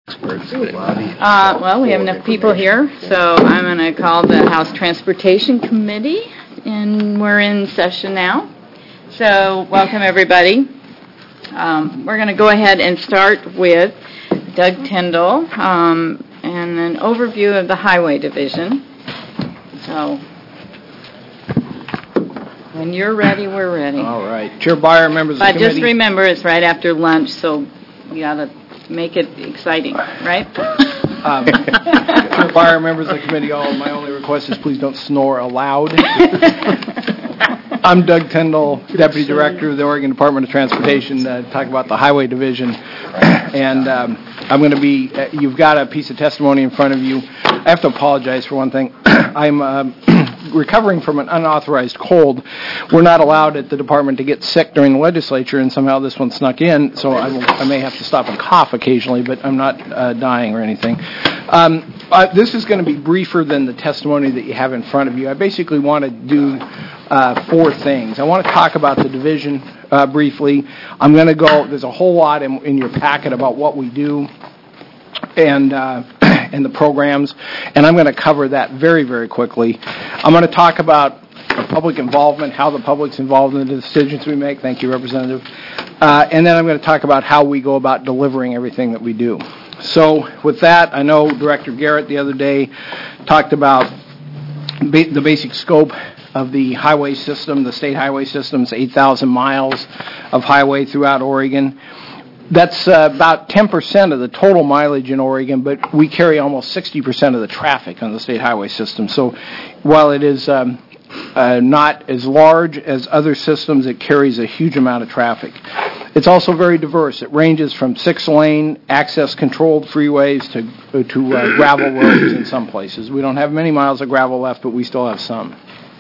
Well, we have enough people here, so I'm going to call the House Transportation Committee, and we're in session now. So, welcome everybody. We're going to go ahead and start with Doug Tyndall and an overview of the Highway Division. So, when you're ready, we're ready. All right. Chair Byer, members of the committee. But just remember, it's right after lunch, so you got to make it exciting, right? Chair Byer, members of the committee, my only request is please don't snore aloud. I'm Doug Tyndall, Deputy Director of the Oregon Department of Transportation, talking about the Highway Division. And I'm going to be, you've got a piece of testimony in front of you. I have to apologize for one thing. I'm recovering from an unauthorized cold. We're not allowed at the department to get sick during the legislature, and somehow this one snuck in, so I may have to stop and cough occasionally, but I'm not dying or anything. This is going to be briefer than the testimony that you have in front of you. I basically want to do four things. I want to talk about the division briefly. I'm going to go, there's a whole lot in your packet about what we do and the programs, and I'm going to cover that very, very quickly. I'm going to talk about public involvement, how the public's involved in the decisions we make. Thank you, Representative. And then I'm going to talk about how we go about delivering everything that we do. So with that, I know Director Garrett the other day talked about the basic scope of the highway system, the state highway system. It's 8,000 miles of highway throughout Oregon. That's about 10% of the total mileage in Oregon, but we carry almost 60% of the traffic on the state highway system. So while it is not as large as other systems, it carries a huge amount of traffic. It's also very diverse. It ranges from 6-lane access-controlled freeways to gravel roads in some places. We don't have many miles of gravel left, but we still have some.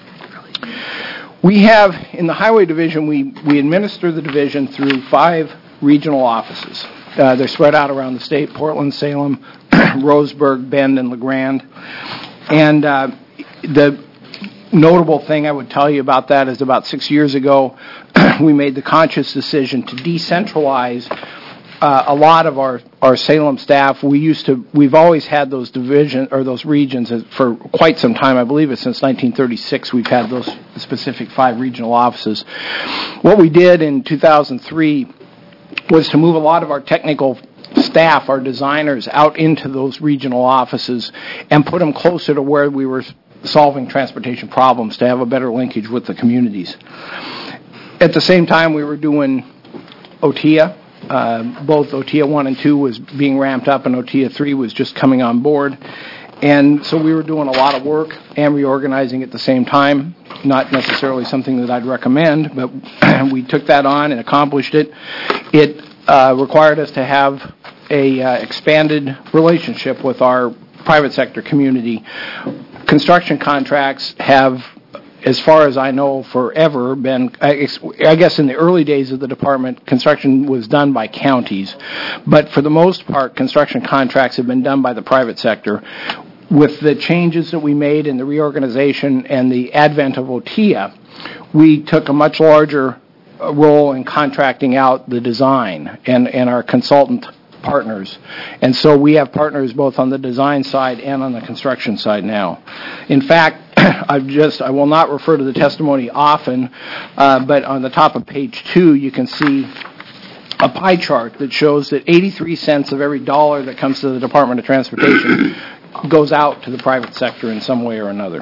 We have, in the Highway Division, we administer the division through 5 regional offices. They're spread out around the state: Portland, Salem, Roseburg, Bend, and LeGrand. And the notable thing I would tell you about that is about 6 years ago, we made the conscious decision to decentralize a lot of our Salem staff. We've always had those divisions or those regions for quite some time. I believe it's since 1936 we've had those specific 5 regional offices. What we did in 2003 was to move a lot of our technical staff, our designers, out into those regional offices and put them closer to where we were solving transportation problems to have a better linkage with the communities. At the same time, we were doing OTIA. Both OTIA 1 and 2 was being ramped up, and OTIA 3 was just coming on board. And so we were doing a lot of work and reorganizing at the same time. Not necessarily something that I'd recommend, but we took that on and accomplished it. It required us to have a expanded relationship with our private sector community. Construction contracts have, as far as I know, forever been, I guess in the early days of the department, construction was done by counties. But for the most part, construction contracts have been done by the private sector. With the changes that we made in the reorganization and the advent of OTIA, we took a much larger role in contracting out the design and our consultant partners. And so we have partners both on the design side and on the construction side now. In fact, I will not refer to the testimony often, but on the top of page 2, you can see a pie chart that shows that 83 cents of every dollar that comes to the Department of Transportation goes out to the private sector in some way or another.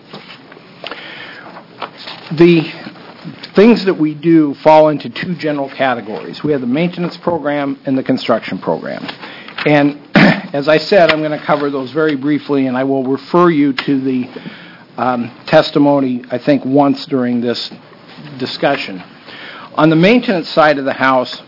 The things that we do fall into 2 general categories. We have the maintenance program and the construction program. And as I said, I'm going to cover those very briefly, and I will refer you to the testimony, I think, once during this discussion. On the maintenance side of the house,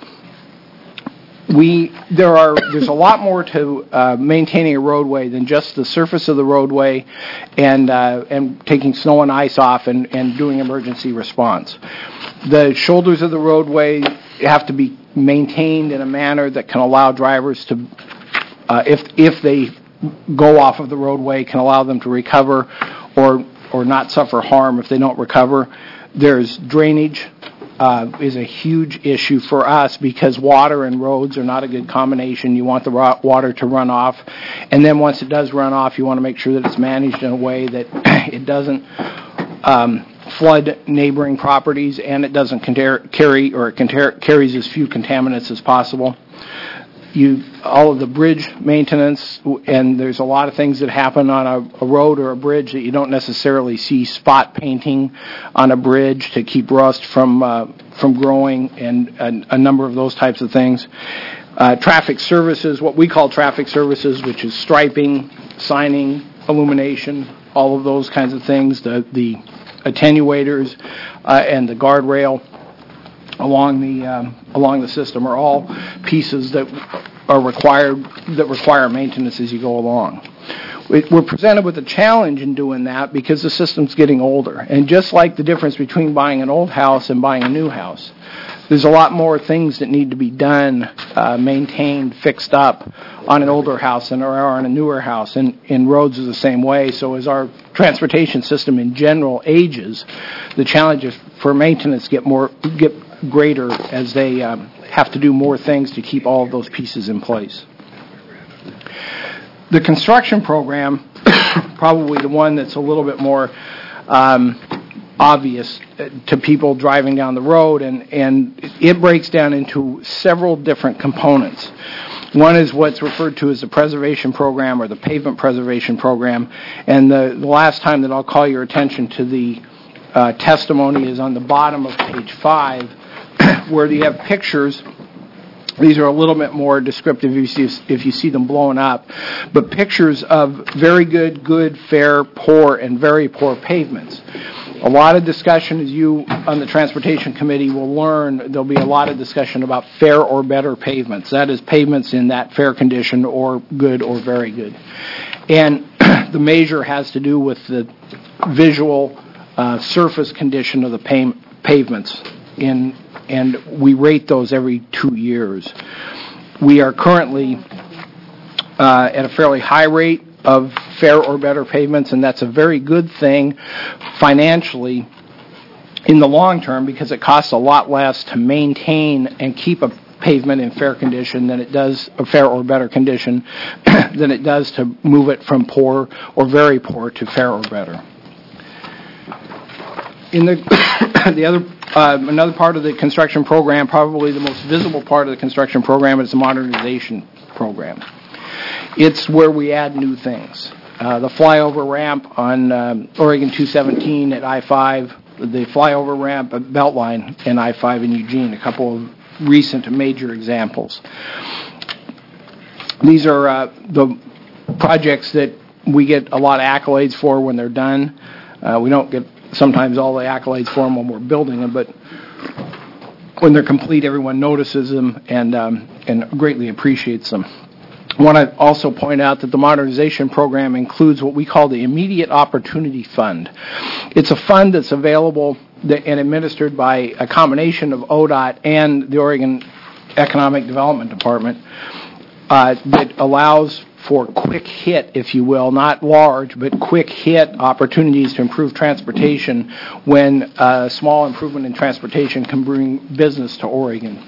there's a lot more to maintaining a roadway than just the surface of the roadway and taking snow and ice off and doing emergency response. The shoulders of the roadway have to be maintained in a manner that can allow drivers to, if they go off of the roadway, can allow them to recover or not suffer harm if they don't recover. There's drainage is a huge issue for us because water and roads are not a good combination. You want the water to run off, and then once it does run off, you want to make sure that it's managed in a way that it doesn't flood neighboring properties and it doesn't carries as few contaminants as possible. All of the bridge maintenance, and there's a lot of things that happen on a road or a bridge that you don't necessarily see. Spot painting on a bridge to keep rust from growing, and a number of those types of things. Traffic services, what we call traffic services, which is striping, signing, illumination, all of those kinds of things. The attenuators and the guardrail along the system are all pieces that require maintenance as you go along. We're presented with a challenge in doing that because the system's getting older, and just like the difference between buying an old house and buying a new house, there's a lot more things that need to be done, maintained, fixed up on an older house than there are on a newer house, and roads are the same way. So as our transportation system in general ages, the challenges for maintenance get greater as they have to do more things to keep all of those pieces in place. The construction program, probably the one that's a little bit more obvious to people driving down the road, and it breaks down into several different components. One is what's referred to as the preservation program or the pavement preservation program, and the last time that I'll call your attention to the testimony is on the bottom of page 5, where you have pictures. These are a little bit more descriptive if you see them blown up, but pictures of very good, fair, poor, and very poor pavements. A lot of discussion, as you on the Transportation Committee will learn, there'll be a lot of discussion about fair or better pavements. That is, pavements in that fair condition or good or very good. And the measure has to do with the visual surface condition of the pavements, and we rate those every 2 years. We are currently at a fairly high rate of fair or better pavements, and that's a very good thing financially in the long term because it costs a lot less to maintain and keep a pavement in fair condition than it does a fair or better condition than it does to move it from poor or very poor to fair or better. In another part of the construction program, probably the most visible part of the construction program, is the modernization program. It's where we add new things. The flyover ramp on Oregon 217 at I-5, the flyover ramp at Beltline and I-5 in Eugene, a couple of recent major examples. These are the projects that we get a lot of accolades for when they're done. We don't get sometimes all the accolades for them when we're building them, but when they're complete, everyone notices them and greatly appreciates them. I want to also point out that the modernization program includes what we call the Immediate Opportunity Fund. It's a fund that's available and administered by a combination of ODOT and the Oregon Economic Development Department that allows for quick hit, if you will, not large, but quick hit opportunities to improve transportation when a small improvement in transportation can bring business to Oregon.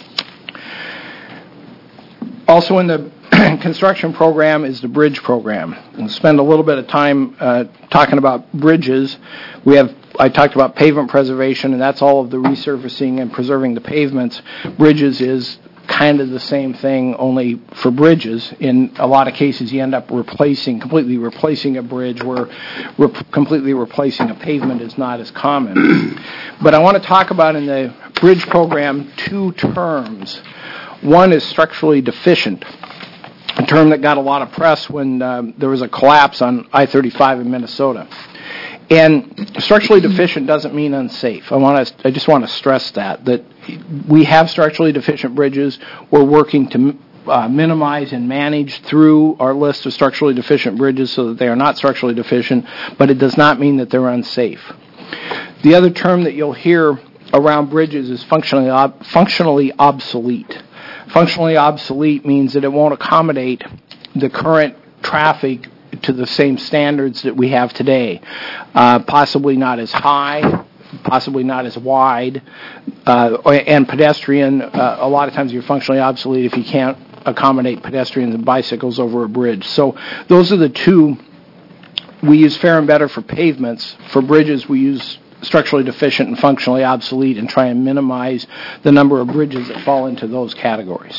Also in the construction program is the bridge program. We'll spend a little bit of time talking about bridges. I talked about pavement preservation, and that's all of the resurfacing and preserving the pavements. Bridges is kind of the same thing, only for bridges. In a lot of cases, you end up completely replacing a bridge, where completely replacing a pavement is not as common. But I want to talk about in the bridge program 2 terms. One is structurally deficient, a term that got a lot of press when there was a collapse on I-35 in Minnesota. And structurally deficient doesn't mean unsafe. I just want to stress that we have structurally deficient bridges. We're working to minimize and manage through our list of structurally deficient bridges so that they are not structurally deficient, but it does not mean that they're unsafe. The other term that you'll hear around bridges is functionally obsolete. Functionally obsolete means that it won't accommodate the current traffic to the same standards that we have today. Possibly not as high, possibly not as wide, and pedestrian. A lot of times you're functionally obsolete if you can't accommodate pedestrians and bicycles over a bridge. So those are the two. We use fair and better for pavements. For bridges, we use structurally deficient and functionally obsolete and try and minimize the number of bridges that fall into those categories.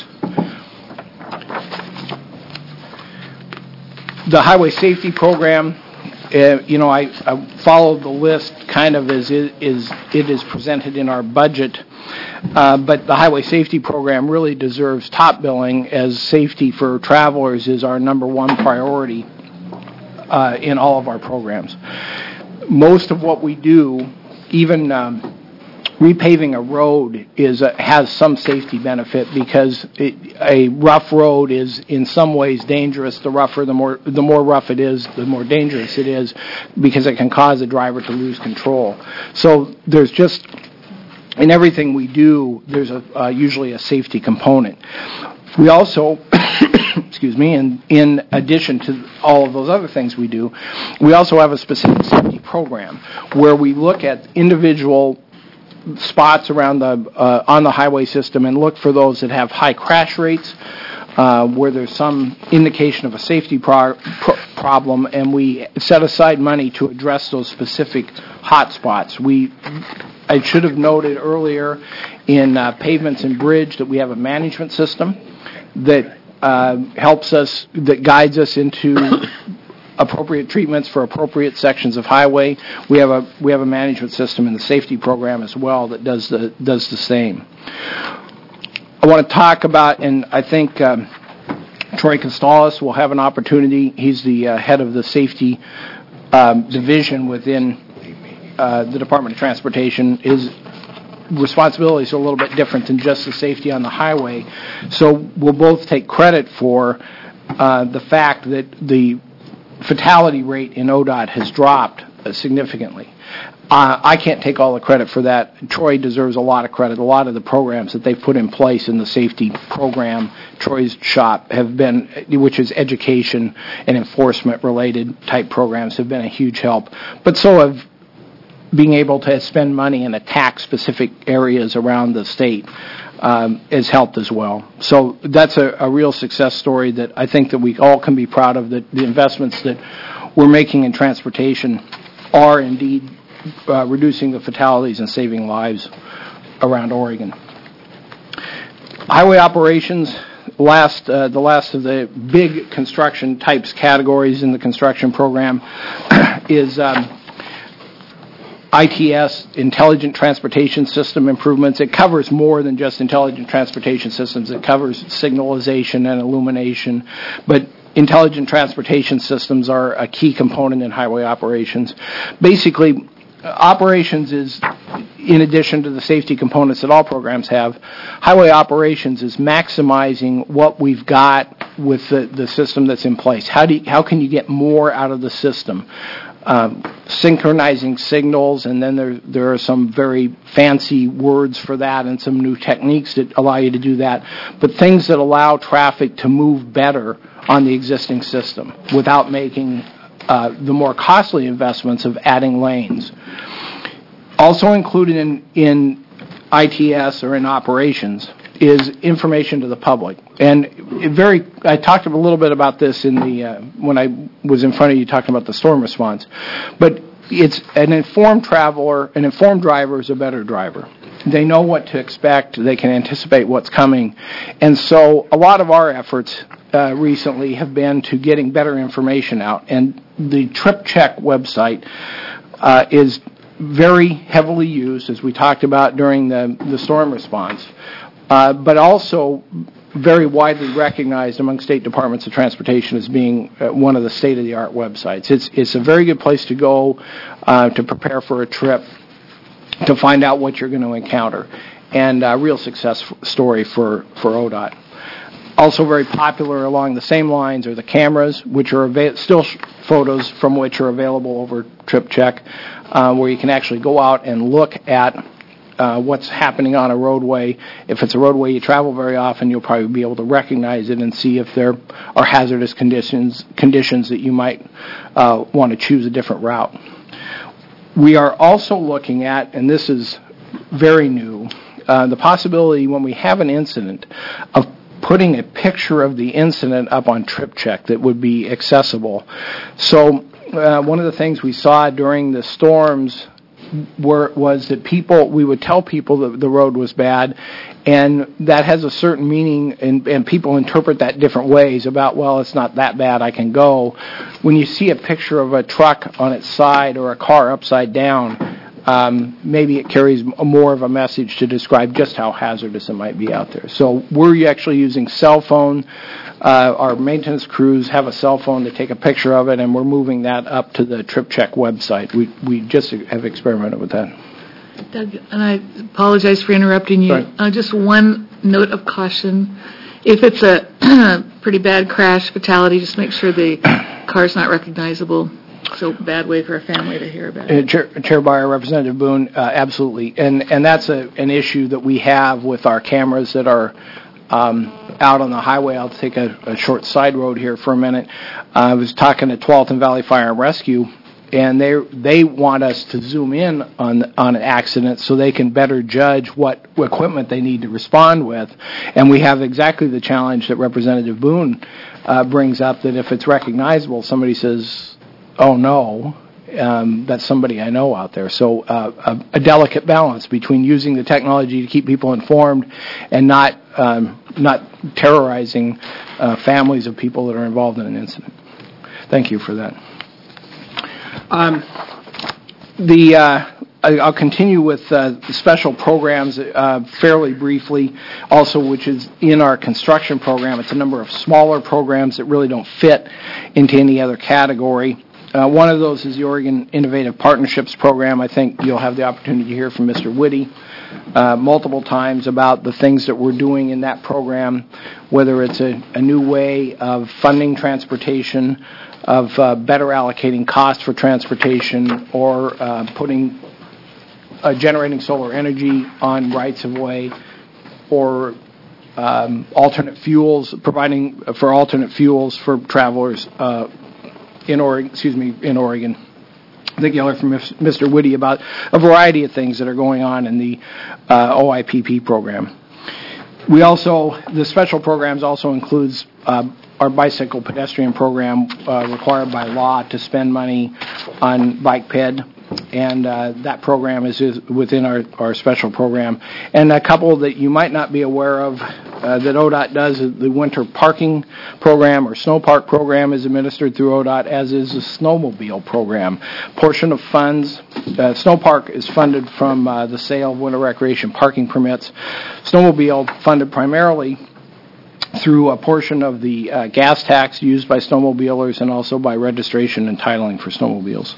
The highway safety program, I followed the list kind of as it is presented in our budget, but the highway safety program really deserves top billing, as safety for travelers is our number one priority in all of our programs. Most of what we do, even repaving a road, has some safety benefit, because a rough road is in some ways dangerous. The more rough it is, the more dangerous it is, because it can cause a driver to lose control. So there's just, in everything we do, there's usually a safety component. We also, in addition to all of those other things we do, we also have a specific safety program where we look at individual spots around on the highway system and look for those that have high crash rates, where there's some indication of a safety problem, and we set aside money to address those specific hot spots. I should have noted earlier in pavements and bridge that we have a management system that helps us, that guides us into appropriate treatments for appropriate sections of highway. We have a management system in the safety program as well that does the same. I want to talk about, and I think Troy Constalis will have an opportunity. He's the head of the safety division within the Department of Transportation. His responsibilities are a little bit different than just the safety on the highway. So we'll both take credit for the fact that the fatality rate in ODOT has dropped significantly. I can't take all the credit for that. Troy deserves a lot of credit. A lot of the programs that they've put in place in the safety program, Troy's shop, have been, which is education and enforcement related type programs, have been a huge help. But so have being able to spend money and attack specific areas around the state has helped as well. So that's a real success story that I think that we all can be proud of, that the investments that we're making in transportation are indeed reducing the fatalities and saving lives around Oregon. Highway operations, the last of the big construction types categories in the construction program is ITS, Intelligent Transportation System Improvements. It covers more than just intelligent transportation systems. It covers signalization and illumination, but intelligent transportation systems are a key component in highway operations. Basically, operations is, in addition to the safety components that all programs have, highway operations is maximizing what we've got with the system that's in place. How can you get more out of the system? Synchronizing signals, and then there are some very fancy words for that and some new techniques that allow you to do that, but things that allow traffic to move better on the existing system without making the more costly investments of adding lanes. Also included in ITS or in operations is information to the public. And I talked a little bit about this in when I was in front of you talking about the storm response. But it's an informed traveler, an informed driver is a better driver. They know what to expect. They can anticipate what's coming. And so a lot of our efforts recently have been to getting better information out. And the TripCheck website is very heavily used, as we talked about during the storm response, but also very widely recognized among state departments of transportation as being one of the state-of-the-art websites. It's a very good place to go to prepare for a trip, to find out what you're going to encounter, and a real success story for ODOT. Also very popular along the same lines are the cameras, which are still photos from which are available over TripCheck, where you can actually go out and look at what's happening on a roadway. If it's a roadway you travel very often, you'll probably be able to recognize it and see if there are hazardous conditions that you might want to choose a different route. We are also looking at, and this is very new, the possibility when we have an incident of putting a picture of the incident up on TripCheck that would be accessible. So one of the things we saw during the storms was that we would tell people that the road was bad, and that has a certain meaning, and people interpret that different ways about, well, it's not that bad, I can go. When you see a picture of a truck on its side or a car upside down, maybe it carries more of a message to describe just how hazardous it might be out there. So we're actually using cell phone. Our maintenance crews have a cell phone to take a picture of it, and we're moving that up to the TripCheck website. We just have experimented with that. Doug, and I apologize for interrupting you. Just one note of caution. If it's a pretty bad crash, fatality, just make sure the car's not recognizable. So bad way for a family to hear about it. Chair Beyer, Representative Boone, absolutely. And that's an issue that we have with our cameras that are out on the highway. I'll take a short side road here for a minute. I was talking to Tualatin Valley Fire and Rescue, and they want us to zoom in on an accident so they can better judge what equipment they need to respond with. And we have exactly the challenge that Representative Boone brings up, that if it's recognizable, somebody says, oh no, that's somebody I know out there. So a delicate balance between using the technology to keep people informed and not terrorizing families of people that are involved in an incident. Thank you for that. I'll continue with special programs fairly briefly, also, which is in our construction program. It's a number of smaller programs that really don't fit into any other category. One of those is the Oregon Innovative Partnerships Program. I think you'll have the opportunity to hear from Mr. Whitty multiple times about the things that we're doing in that program, whether it's a new way of funding transportation, of better allocating costs for transportation, or generating solar energy on rights of way, or alternate fuels, providing for alternate fuels for travelers in Oregon. I think you'll hear from Mr. Whitty about a variety of things that are going on in the OIPP program. The special programs also includes our bicycle pedestrian program, required by law to spend money on bike ped, and that program is within our special program. And a couple that you might not be aware of that ODOT does, the winter parking program or snow park program is administered through ODOT, as is the snowmobile program. Portion of funds, snow park is funded from the sale of winter recreation parking permits. Snowmobile funded primarily through a portion of the gas tax used by snowmobilers and also by registration and titling for snowmobiles.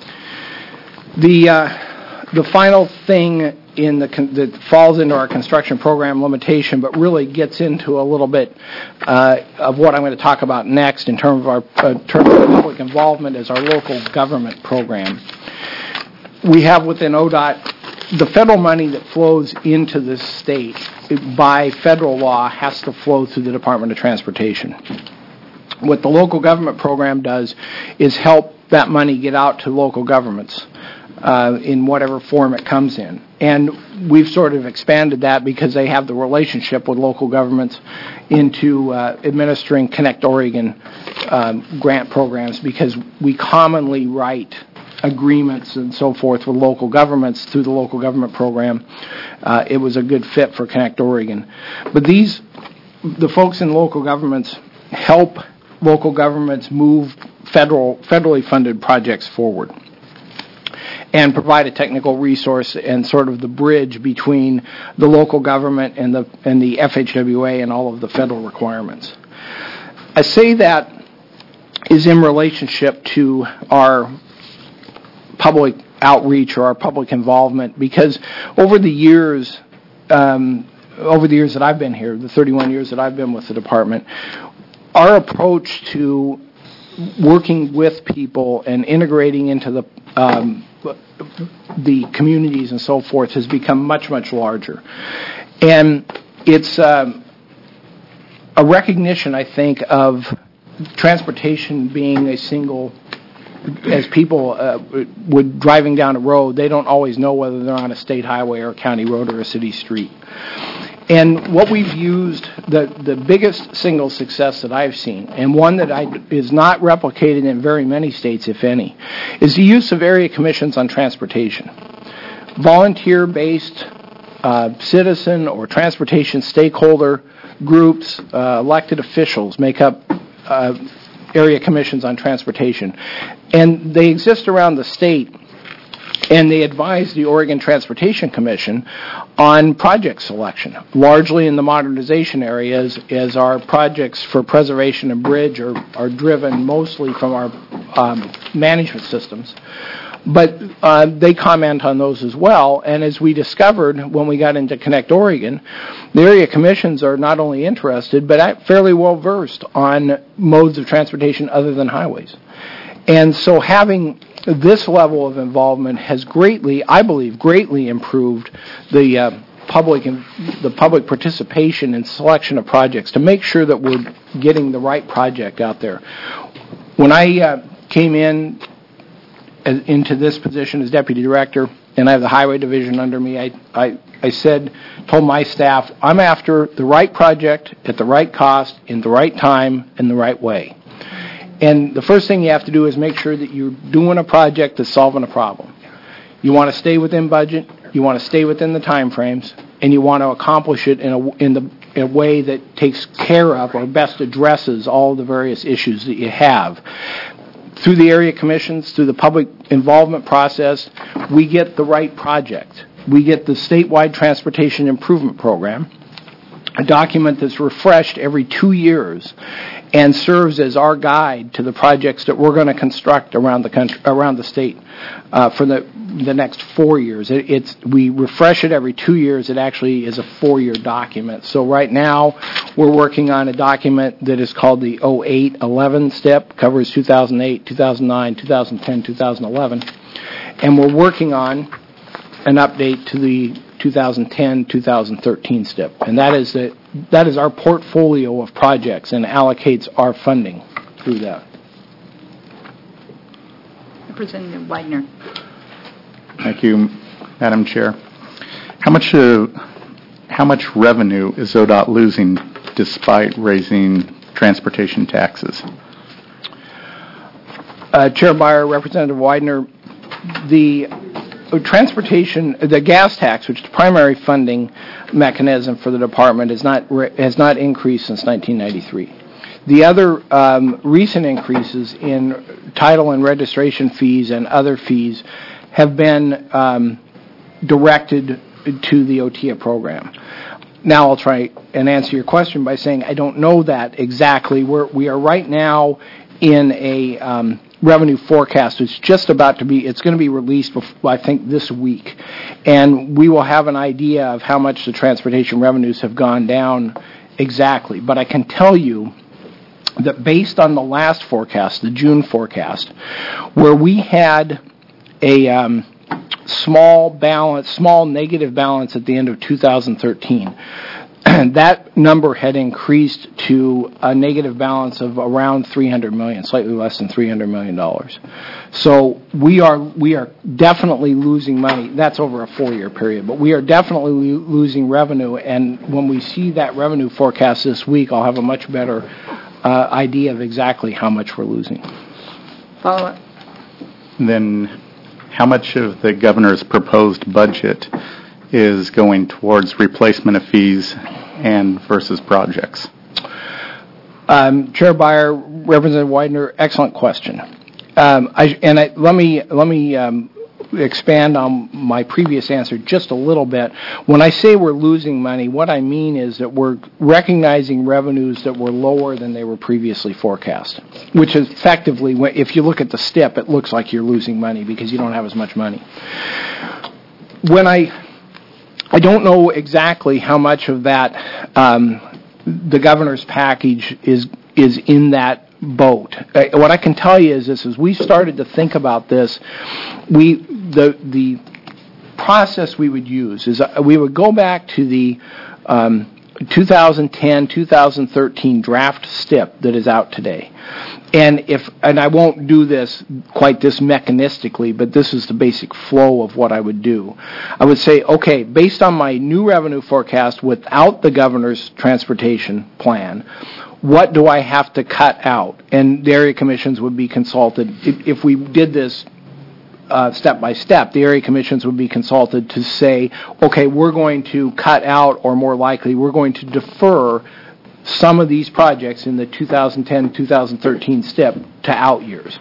The final thing that falls into our construction program limitation, but really gets into a little bit of what I'm going to talk about next in terms of public involvement, is our local government program. We have within ODOT the federal money that flows into the state by federal law has to flow through the Department of Transportation. What the local government program does is help that money get out to local governments in whatever form it comes in. And we've sort of expanded that because they have the relationship with local governments into administering Connect Oregon grant programs, because we commonly write agreements and so forth with local governments through the local government program. It was a good fit for Connect Oregon. But the folks in local governments help local governments move federally funded projects forward and provide a technical resource and sort of the bridge between the local government and the FHWA and all of the federal requirements. I say that is in relationship to our public outreach or our public involvement, because over the years that I've been here, the 31 years that I've been with the department, our approach to working with people and integrating into the communities and so forth has become much, much larger. And it's a recognition, I think, of transportation being a single as people would driving down a road, they don't always know whether they're on a state highway or a county road or a city street. And what we've used, the biggest single success that I've seen, and one that is not replicated in very many states, if any, is the use of area commissions on transportation. Volunteer-based citizen or transportation stakeholder groups, elected officials make up area commissions on transportation. And they exist around the state, and they advise the Oregon Transportation Commission on project selection, largely in the modernization areas, as our projects for preservation and bridge are driven mostly from our management systems. But they comment on those as well, and as we discovered when we got into Connect Oregon, the area commissions are not only interested, but fairly well versed on modes of transportation other than highways. And so having this level of involvement has I believe, greatly improved the public participation in selection of projects to make sure that we're getting the right project out there. When I came into this position as deputy director, and I have the highway division under me, I told my staff, I'm after the right project at the right cost, in the right time, in the right way. And the first thing you have to do is make sure that you're doing a project that's solving a problem. You want to stay within budget, you want to stay within the time frames, and you want to accomplish it in a way that takes care of or best addresses all the various issues that you have. Through the area commissions, through the public involvement process, we get the right project. We get the statewide transportation improvement program, a document that's refreshed every 2 years and serves as our guide to the projects that we're going to construct around the country, around the state, for the next 4 years. We refresh it every 2 years. It actually is a 4-year document. So right now, we're working on a document that is called the 08-11 STIP, covers 2008, 2009, 2010, 2011, and we're working on an update to the 2010-2013 STIP, and that is our portfolio of projects and allocates our funding through that. Representative Widener. Thank you, Madam Chair. How much revenue is ODOT losing despite raising transportation taxes? Chair Beyer, Representative Widener, the gas tax, which is the primary funding mechanism for the department, has not increased since 1993. The other recent increases in title and registration fees and other fees have been directed to the OTIA program. Now I'll try and answer your question by saying I don't know that exactly. We are right now in a revenue forecast. It's going to be released, I think, this week. And we will have an idea of how much the transportation revenues have gone down exactly. But I can tell you that based on the last forecast, the June forecast, where we had a small negative balance at the end of 2013, that number had increased to a negative balance of around $300 million, slightly less than $300 million. So we are definitely losing money. That's over a 4-year period, but we are definitely losing revenue. And when we see that revenue forecast this week, I'll have a much better idea of exactly how much we're losing. Follow up. Then how much of the governor's proposed budget is going towards replacement of fees and versus projects? Chair Beyer, Representative Widener, excellent question. Let me expand on my previous answer just a little bit. When I say we're losing money, what I mean is that we're recognizing revenues that were lower than they were previously forecast, which is effectively, if you look at the STIP, it looks like you're losing money because you don't have as much money. When I don't know exactly how much of that the governor's package is in that boat. What I can tell you is this: as we started to think about this, the process we would use is we would go back to the 2010-2013 draft STIP that is out today. And I won't do this quite this mechanistically, but this is the basic flow of what I would do. I would say, okay, based on my new revenue forecast without the governor's transportation plan, what do I have to cut out? And the area commissions would be consulted. If we did this step by step, the area commissions would be consulted to say, okay, we're going to cut out, or more likely, we're going to defer some of these projects in the 2010-2013 STIP to out years.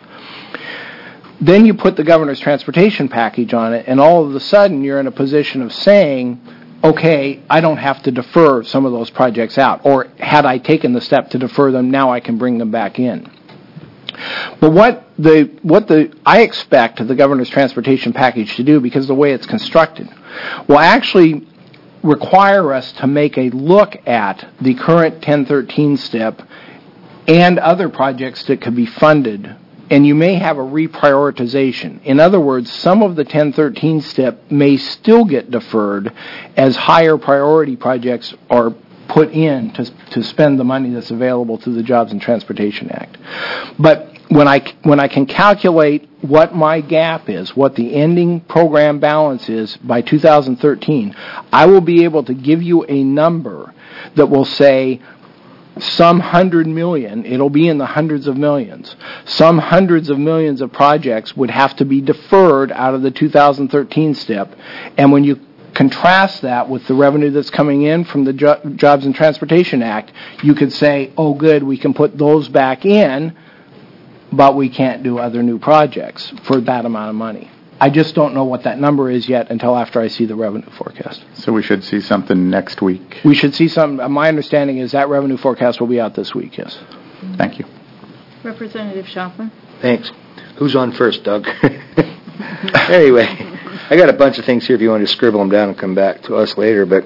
Then you put the governor's transportation package on it, and all of a sudden you're in a position of saying, okay, I don't have to defer some of those projects out, or had I taken the step to defer them, now I can bring them back in. But what I expect the governor's transportation package to do, because of the way it's constructed, will actually require us to make a look at the current 1013 STIP and other projects that could be funded, and you may have a reprioritization. In other words, some of the 1013 STIP may still get deferred as higher priority projects are put in to spend the money that's available through the Jobs and Transportation Act. But when I can calculate what my gap is, what the ending program balance is by 2013, I will be able to give you a number that will say some 100 million, it'll be in the hundreds of millions, some hundreds of millions of projects would have to be deferred out of the 2013 STIP. And when you contrast that with the revenue that's coming in from the Jobs and Transportation Act, you could say, oh good, we can put those back in, but we can't do other new projects for that amount of money. I just don't know what that number is yet until after I see the revenue forecast. So we should see something next week? We should see some. My understanding is that revenue forecast will be out this week, yes. Thank you. Representative Schauffler. Thanks. Who's on first, Doug? Anyway, I got a bunch of things here if you want to scribble them down and come back to us later, but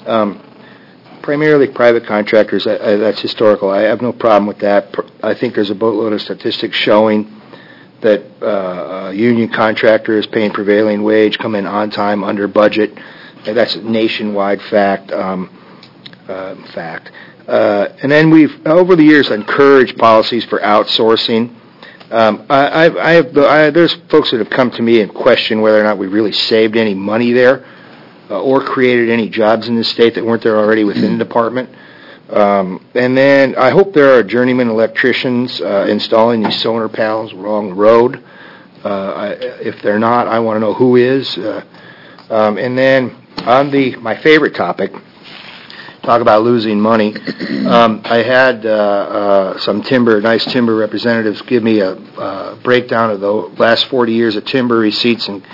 primarily private contractors, that's historical. I have no problem with that. I think there's a boatload of statistics showing that union contractors paying prevailing wage come in on time, under budget. And that's a nationwide fact. And then we've, over the years, encouraged policies for outsourcing. There's folks that have come to me and questioned whether or not we really saved any money there or created any jobs in this state that weren't there already within the department. And then I hope there are journeyman electricians installing these solar panels along the road. If they're not, I want to know who is. And then on my favorite topic, talk about losing money. I had some nice timber representatives give me a breakdown of the last 40 years of timber receipts in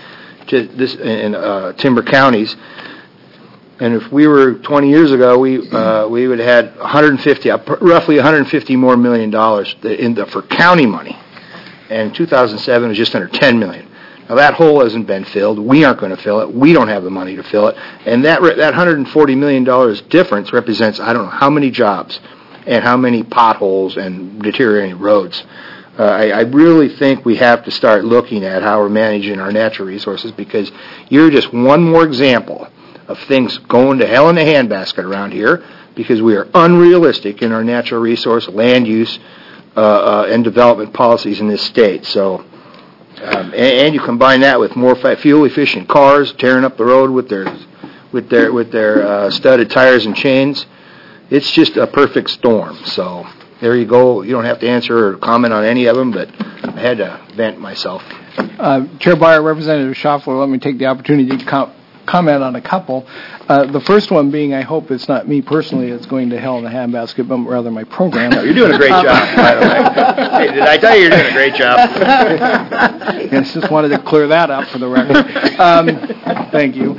timber counties. And if we were 20 years ago, we would have had roughly $150 more million for county money. And in 2007, it was just under $10 million. Now, that hole hasn't been filled. We aren't going to fill it. We don't have the money to fill it. And that $140 million difference represents, I don't know how many jobs and how many potholes and deteriorating roads. I really think we have to start looking at how we're managing our natural resources, because you're just one more example of things going to hell in a handbasket around here because we are unrealistic in our natural resource, land use, and development policies in this state. So, and you combine that with more fuel-efficient cars tearing up the road with their studded tires and chains. It's just a perfect storm. So there you go. You don't have to answer or comment on any of them, but I had to vent myself. Chair Beyer, Representative Schauffler, let me take the opportunity to comment on a couple. The first one being, I hope it's not me personally that's going to hell in a handbasket, but rather my program. No, you're doing a great job, by the way. Hey, did I tell you you're doing a great job? Yes, just wanted to clear that up for the record. Thank you.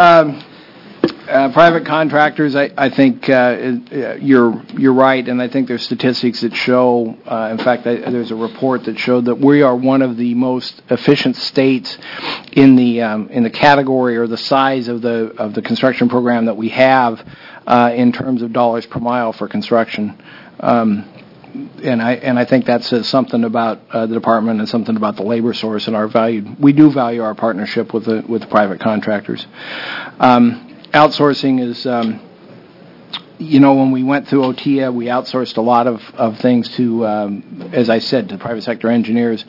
Private contractors, I think you're right, and I think there's statistics that show. In fact, there's a report that showed that we are one of the most efficient states in the category or the size of the construction program that we have in terms of dollars per mile for construction. And I think that says something about the department and something about the labor source and our value. We do value our partnership with the private contractors. Outsourcing is, when we went through OTIA, we outsourced a lot of things to, as I said, to private sector engineers.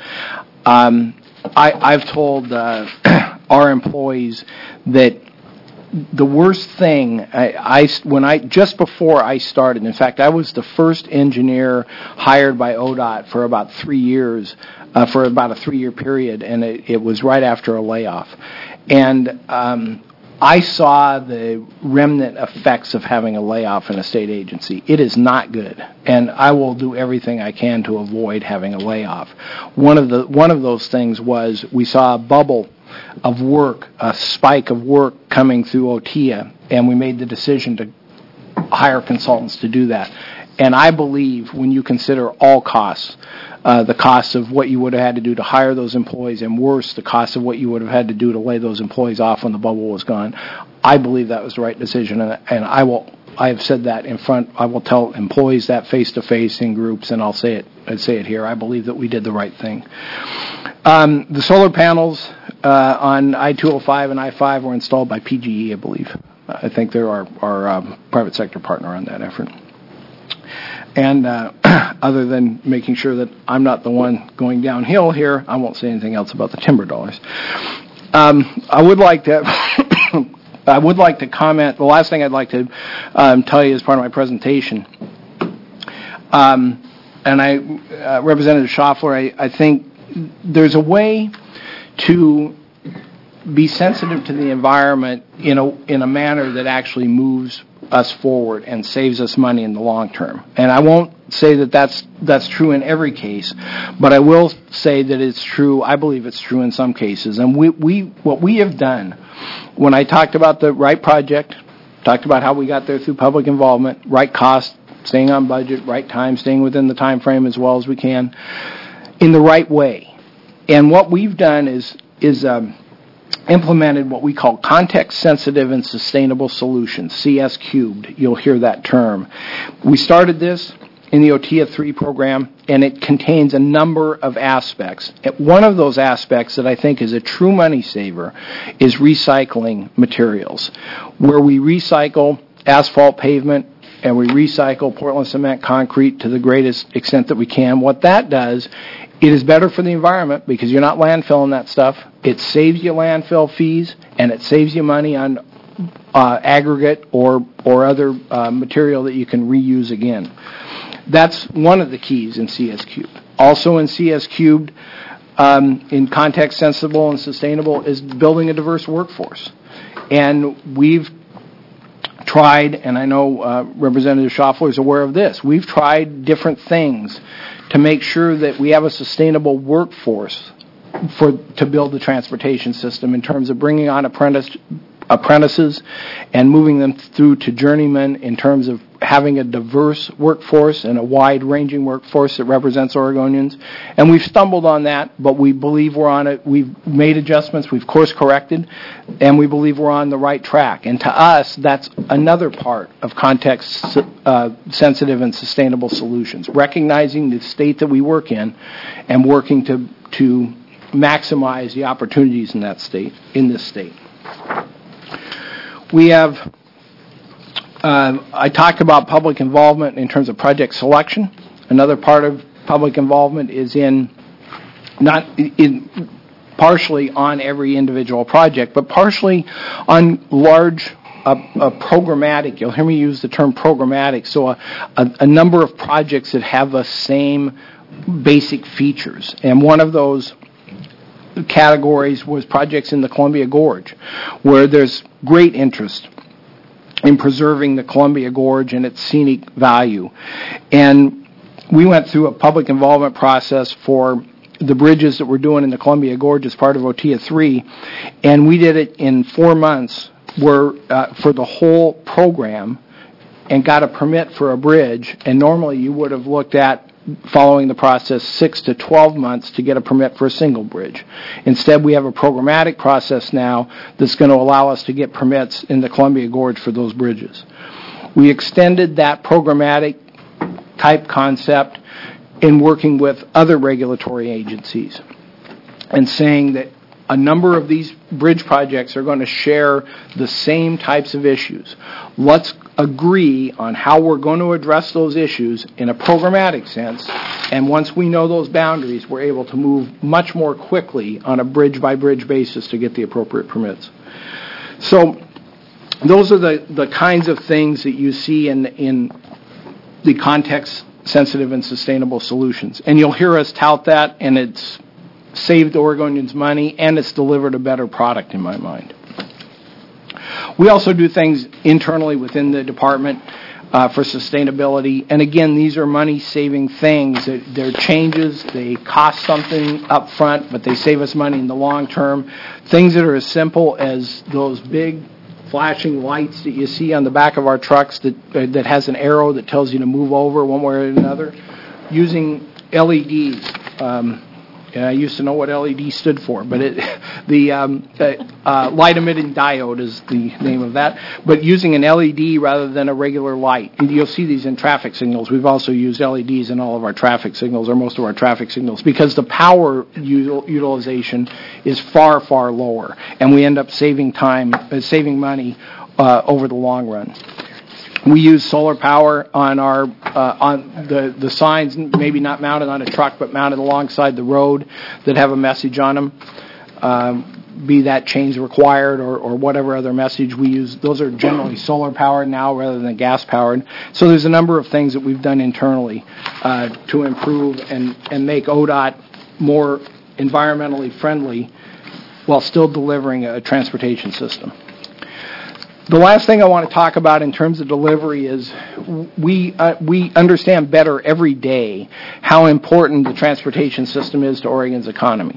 I've told our employees that the worst thing, just before I started, in fact, I was the first engineer hired by ODOT for about 3 years, for about a 3-year period, and it was right after a layoff. And I saw the remnant effects of having a layoff in a state agency. It is not good, and I will do everything I can to avoid having a layoff. One of those things was we saw a bubble of work, a spike of work coming through OTIA, and we made the decision to hire consultants to do that. And I believe when you consider all costs, the cost of what you would have had to do to hire those employees, and worse, the cost of what you would have had to do to lay those employees off when the bubble was gone, I believe that was the right decision, and I have said that in front. I will tell employees that face-to-face in groups, and I'd say it here. I believe that we did the right thing. The solar panels on I-205 and I-5 were installed by PGE, I believe. I think they're our private sector partner on that effort. And other than making sure that I'm not the one going downhill here, I won't say anything else about the timber dollars. I would like to comment. The last thing I'd like to tell you as part of my presentation, Representative Schaffler, I think there's a way to be sensitive to the environment in a manner that actually moves us forward and saves us money in the long term. And I won't say that that's true in every case, but I will say that it's true. I believe it's true in some cases. And what we have done, when I talked about the right project, talked about how we got there through public involvement, right cost, staying on budget, right time, staying within the time frame as well as we can, in the right way. And what we've done is implemented what we call context-sensitive and sustainable solutions, CS cubed. You'll hear that term. We started this in the OTIA 3 program, and it contains a number of aspects. One of those aspects that I think is a true money saver is recycling materials, where we recycle asphalt pavement and we recycle Portland cement concrete to the greatest extent that we can. What that does, it is better for the environment because you're not landfilling that stuff. It saves you landfill fees, and it saves you money on aggregate or other material that you can reuse again. That's one of the keys in CS Cubed. Also in CS Cubed, in context sensible and sustainable, is building a diverse workforce. And we've tried, and I know Representative Schaffler is aware of this, we've tried different things to make sure that we have a sustainable workforce to build the transportation system in terms of bringing on apprentices and moving them through to journeymen, in terms of having a diverse workforce and a wide-ranging workforce that represents Oregonians. And we've stumbled on that, but we believe we're on it. We've made adjustments, we've course-corrected, and we believe we're on the right track. And to us, that's another part of context-sensitive and sustainable solutions, recognizing the state that we work in and working to maximize the opportunities in that state, in this state. We have, I talked about public involvement in terms of project selection. Another part of public involvement is partially on every individual project, but partially on large programmatic. You'll hear me use the term programmatic. So a number of projects that have the same basic features. And one of those categories was projects in the Columbia Gorge, where there's great interest in preserving the Columbia Gorge and its scenic value. And we went through a public involvement process for the bridges that we're doing in the Columbia Gorge as part of OTIA 3, and we did it in 4 months for the whole program and got a permit for a bridge, and normally you would have looked at following the process 6 to 12 months to get a permit for a single bridge. Instead, we have a programmatic process now that's going to allow us to get permits in the Columbia Gorge for those bridges. We extended that programmatic type concept in working with other regulatory agencies and saying that a number of these bridge projects are going to share the same types of issues. Let's agree on how we're going to address those issues in a programmatic sense. And once we know those boundaries, we're able to move much more quickly on a bridge-by-bridge basis to get the appropriate permits. So those are the kinds of things that you see in the context-sensitive and sustainable solutions. And you'll hear us tout that, and it's saved Oregonians money, and it's delivered a better product in my mind. We also do things internally within the department for sustainability. And again, these are money-saving things. They're changes. They cost something up front, but they save us money in the long term. Things that are as simple as those big flashing lights that you see on the back of our trucks that has an arrow that tells you to move over one way or another. Using LEDs. I used to know what LED stood for, but the light-emitting diode is the name of that. But using an LED rather than a regular light. And you'll see these in traffic signals. We've also used LEDs in all of our traffic signals, or most of our traffic signals, because the power utilization is far, far lower. And we end up saving money over the long run. We use solar power on our on the signs, maybe not mounted on a truck, but mounted alongside the road that have a message on them, be that change required or whatever other message we use. Those are generally solar powered now rather than gas powered. So there's a number of things that we've done internally to improve and make ODOT more environmentally friendly while still delivering a transportation system. The last thing I want to talk about in terms of delivery is we understand better every day how important the transportation system is to Oregon's economy.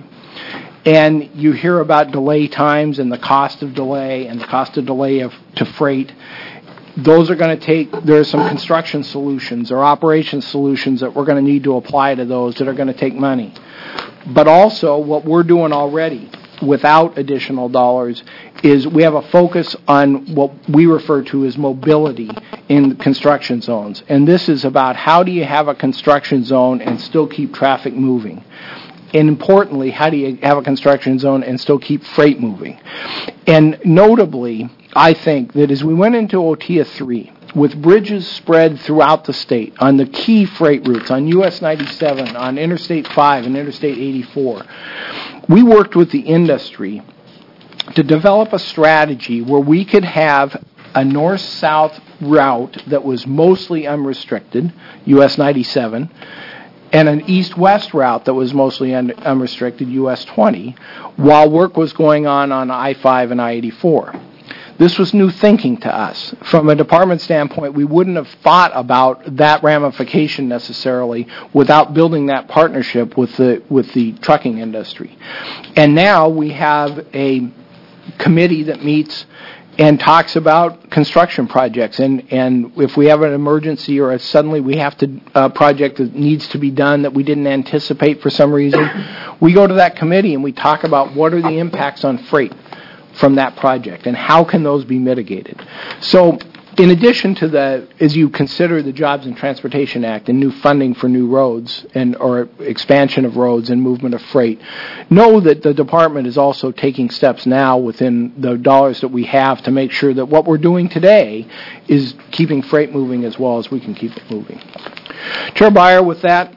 And you hear about delay times and the cost of delay and the cost of delay to freight. Those are going to there are some construction solutions or operation solutions that we're going to need to apply to those that are going to take money. But also what we're doing already without additional dollars is we have a focus on what we refer to as mobility in construction zones. And this is about how do you have a construction zone and still keep traffic moving? And importantly, how do you have a construction zone and still keep freight moving? And notably, I think that as we went into OTIA 3, with bridges spread throughout the state on the key freight routes, on US 97, on Interstate 5 and Interstate 84, we worked with the industry to develop a strategy where we could have a north-south route that was mostly unrestricted, US 97, and an east-west route that was mostly unrestricted, US 20, while work was going on I-5 and I-84. This was new thinking to us. From a department standpoint, we wouldn't have thought about that ramification necessarily without building that partnership with the trucking industry. And now we have a committee that meets and talks about construction projects. And if we have an emergency or suddenly we have a project that needs to be done that we didn't anticipate for some reason, we go to that committee and we talk about what are the impacts on freight from that project and how can those be mitigated. So in addition to as you consider the Jobs and Transportation Act and new funding for new roads or expansion of roads and movement of freight, know that the department is also taking steps now within the dollars that we have to make sure that what we're doing today is keeping freight moving as well as we can keep it moving. Chair Beyer, with that,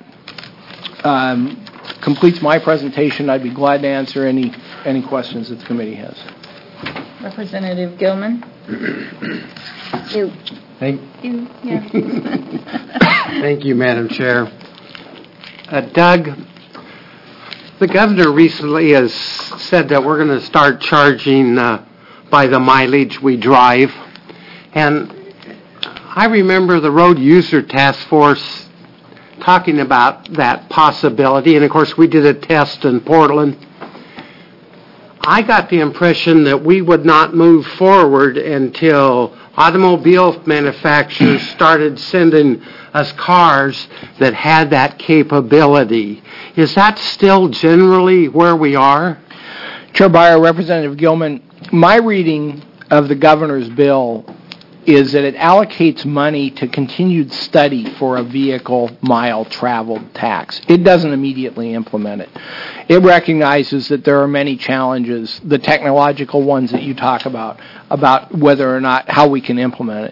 completes my presentation. I'd be glad to answer any questions that the committee has. Representative Gilman. Thank you, Madam Chair. Doug, the governor recently has said that we're going to start charging by the mileage we drive. And I remember the Road User Task Force talking about that possibility. And, of course, we did a test in Portland. I got the impression that we would not move forward until automobile manufacturers started sending us cars that had that capability. Is that still generally where we are? Chair Beyer, Representative Gilman, my reading of the governor's bill is that it allocates money to continued study for a vehicle mile traveled tax. It doesn't immediately implement it. It recognizes that there are many challenges, the technological ones that you talk about whether or not how we can implement it.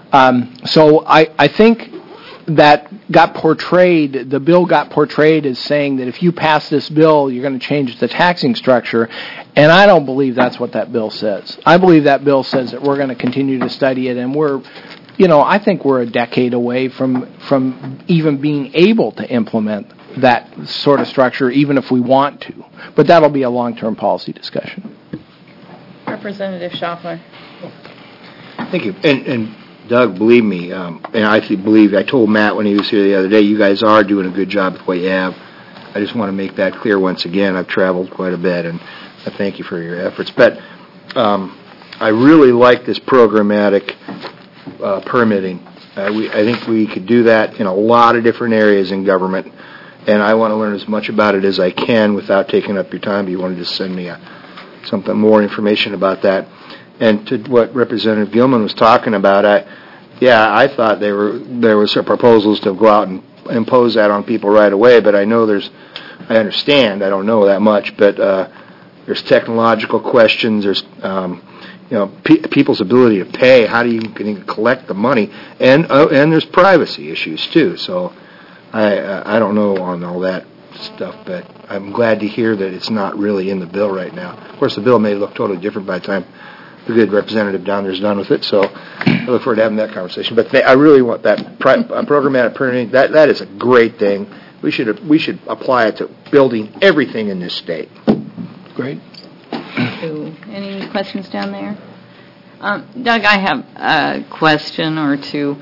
So I think that the bill got portrayed as saying that if you pass this bill, you're going to change the taxing structure, and I don't believe that's what that bill says. I believe that bill says that we're going to continue to study it, and I think we're a decade away from even being able to implement that sort of structure, even if we want to. But that'll be a long-term policy discussion. Representative Schaffler. Thank you. And Doug, believe me, and I told Matt when he was here the other day, you guys are doing a good job with what you have. I just want to make that clear once again. I've traveled quite a bit, and I thank you for your efforts. But I really like this programmatic permitting. I think we could do that in a lot of different areas in government, and I want to learn as much about it as I can without taking up your time. If you want to just send me something more information about that. And to what Representative Gilman was talking about, I thought there were some proposals to go out and impose that on people right away. But I understand, I don't know that much, but there's technological questions. There's people's ability to pay. How do you can collect the money? And there's privacy issues too. So I don't know on all that stuff, but I'm glad to hear that it's not really in the bill right now. Of course, the bill may look totally different by the time the good representative down there is done with it, so I look forward to having that conversation. But I really want that programmatic permitting. That is a great thing. We should apply it to building everything in this state. Great. Any questions down there? Doug, I have a question or two.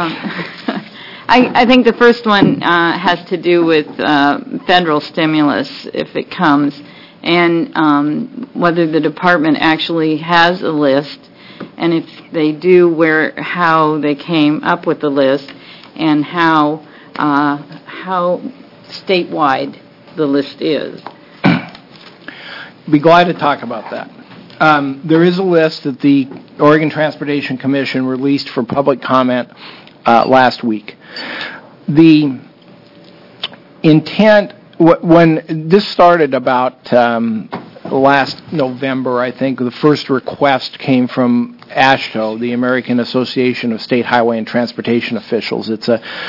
I think the first one has to do with federal stimulus, if it comes, and whether the department actually has a list, and if they do, how they came up with the list, and how statewide the list is. Be glad to talk about that. There is a list that the Oregon Transportation Commission released for public comment last week. The intent, when this started about last November, I think, the first request came from AASHTO, the American Association of State Highway and Transportation Officials. It's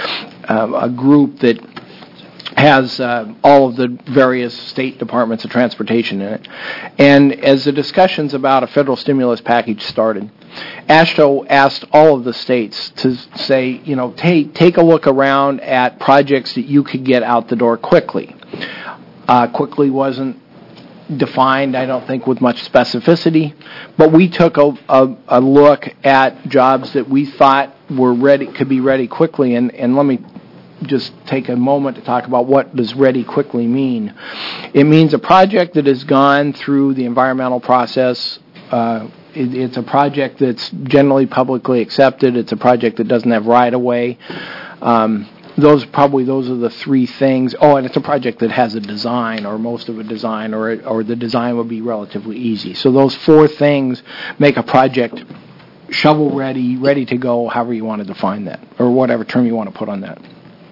a group that has all of the various state departments of transportation in it. And as the discussions about a federal stimulus package started, AASHTO asked all of the states to say, take a look around at projects that you could get out the door quickly. Quickly wasn't defined, I don't think, with much specificity, but we took a look at jobs that we thought could be ready quickly, and let me just take a moment to talk about what does ready quickly mean. It means a project that has gone through the environmental process. It's a project that's generally publicly accepted. It's a project that doesn't have right-of-way. Those are the three things. Oh, and it's a project that has a design, or most of a design, or the design would be relatively easy. So those four things make a project shovel-ready, ready to go, however you want to define that, or whatever term you want to put on that.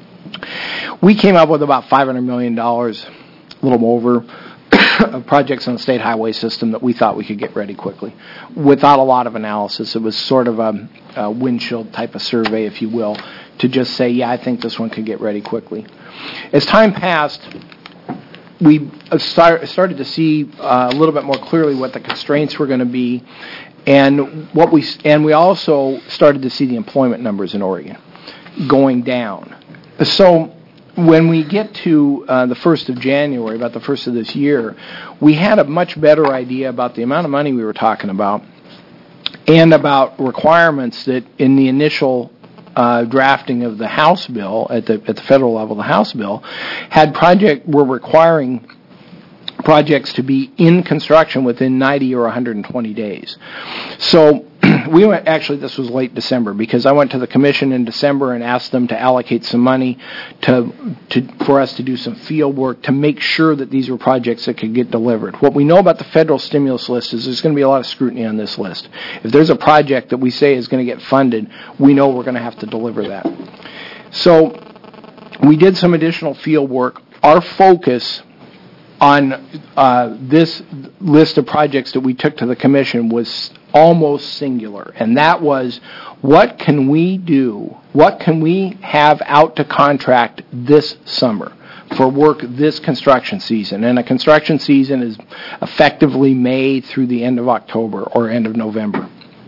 We came up with about $500 million, a little over, of projects on the state highway system that we thought we could get ready quickly, without a lot of analysis. It was sort of a windshield type of survey, if you will, to just say, yeah, I think this one could get ready quickly. As time passed, we started to see a little bit more clearly what the constraints were going to be, and we also started to see the employment numbers in Oregon going down. So when we get to the 1st of January, about the 1st of this year, we had a much better idea about the amount of money we were talking about and about requirements that in the initial drafting of the House bill, at the federal level, the House bill, were requiring projects to be in construction within 90 or 120 days. So this was late December, because I went to the commission in December and asked them to allocate some money for us to do some field work to make sure that these were projects that could get delivered. What we know about the federal stimulus list is there's going to be a lot of scrutiny on this list. If there's a project that we say is going to get funded, we know we're going to have to deliver that. So we did some additional field work. Our focus on this list of projects that we took to the commission was almost singular, and that was, what can we do? What can we have out to contract this summer for work this construction season? And a construction season is effectively May through the end of October or end of November.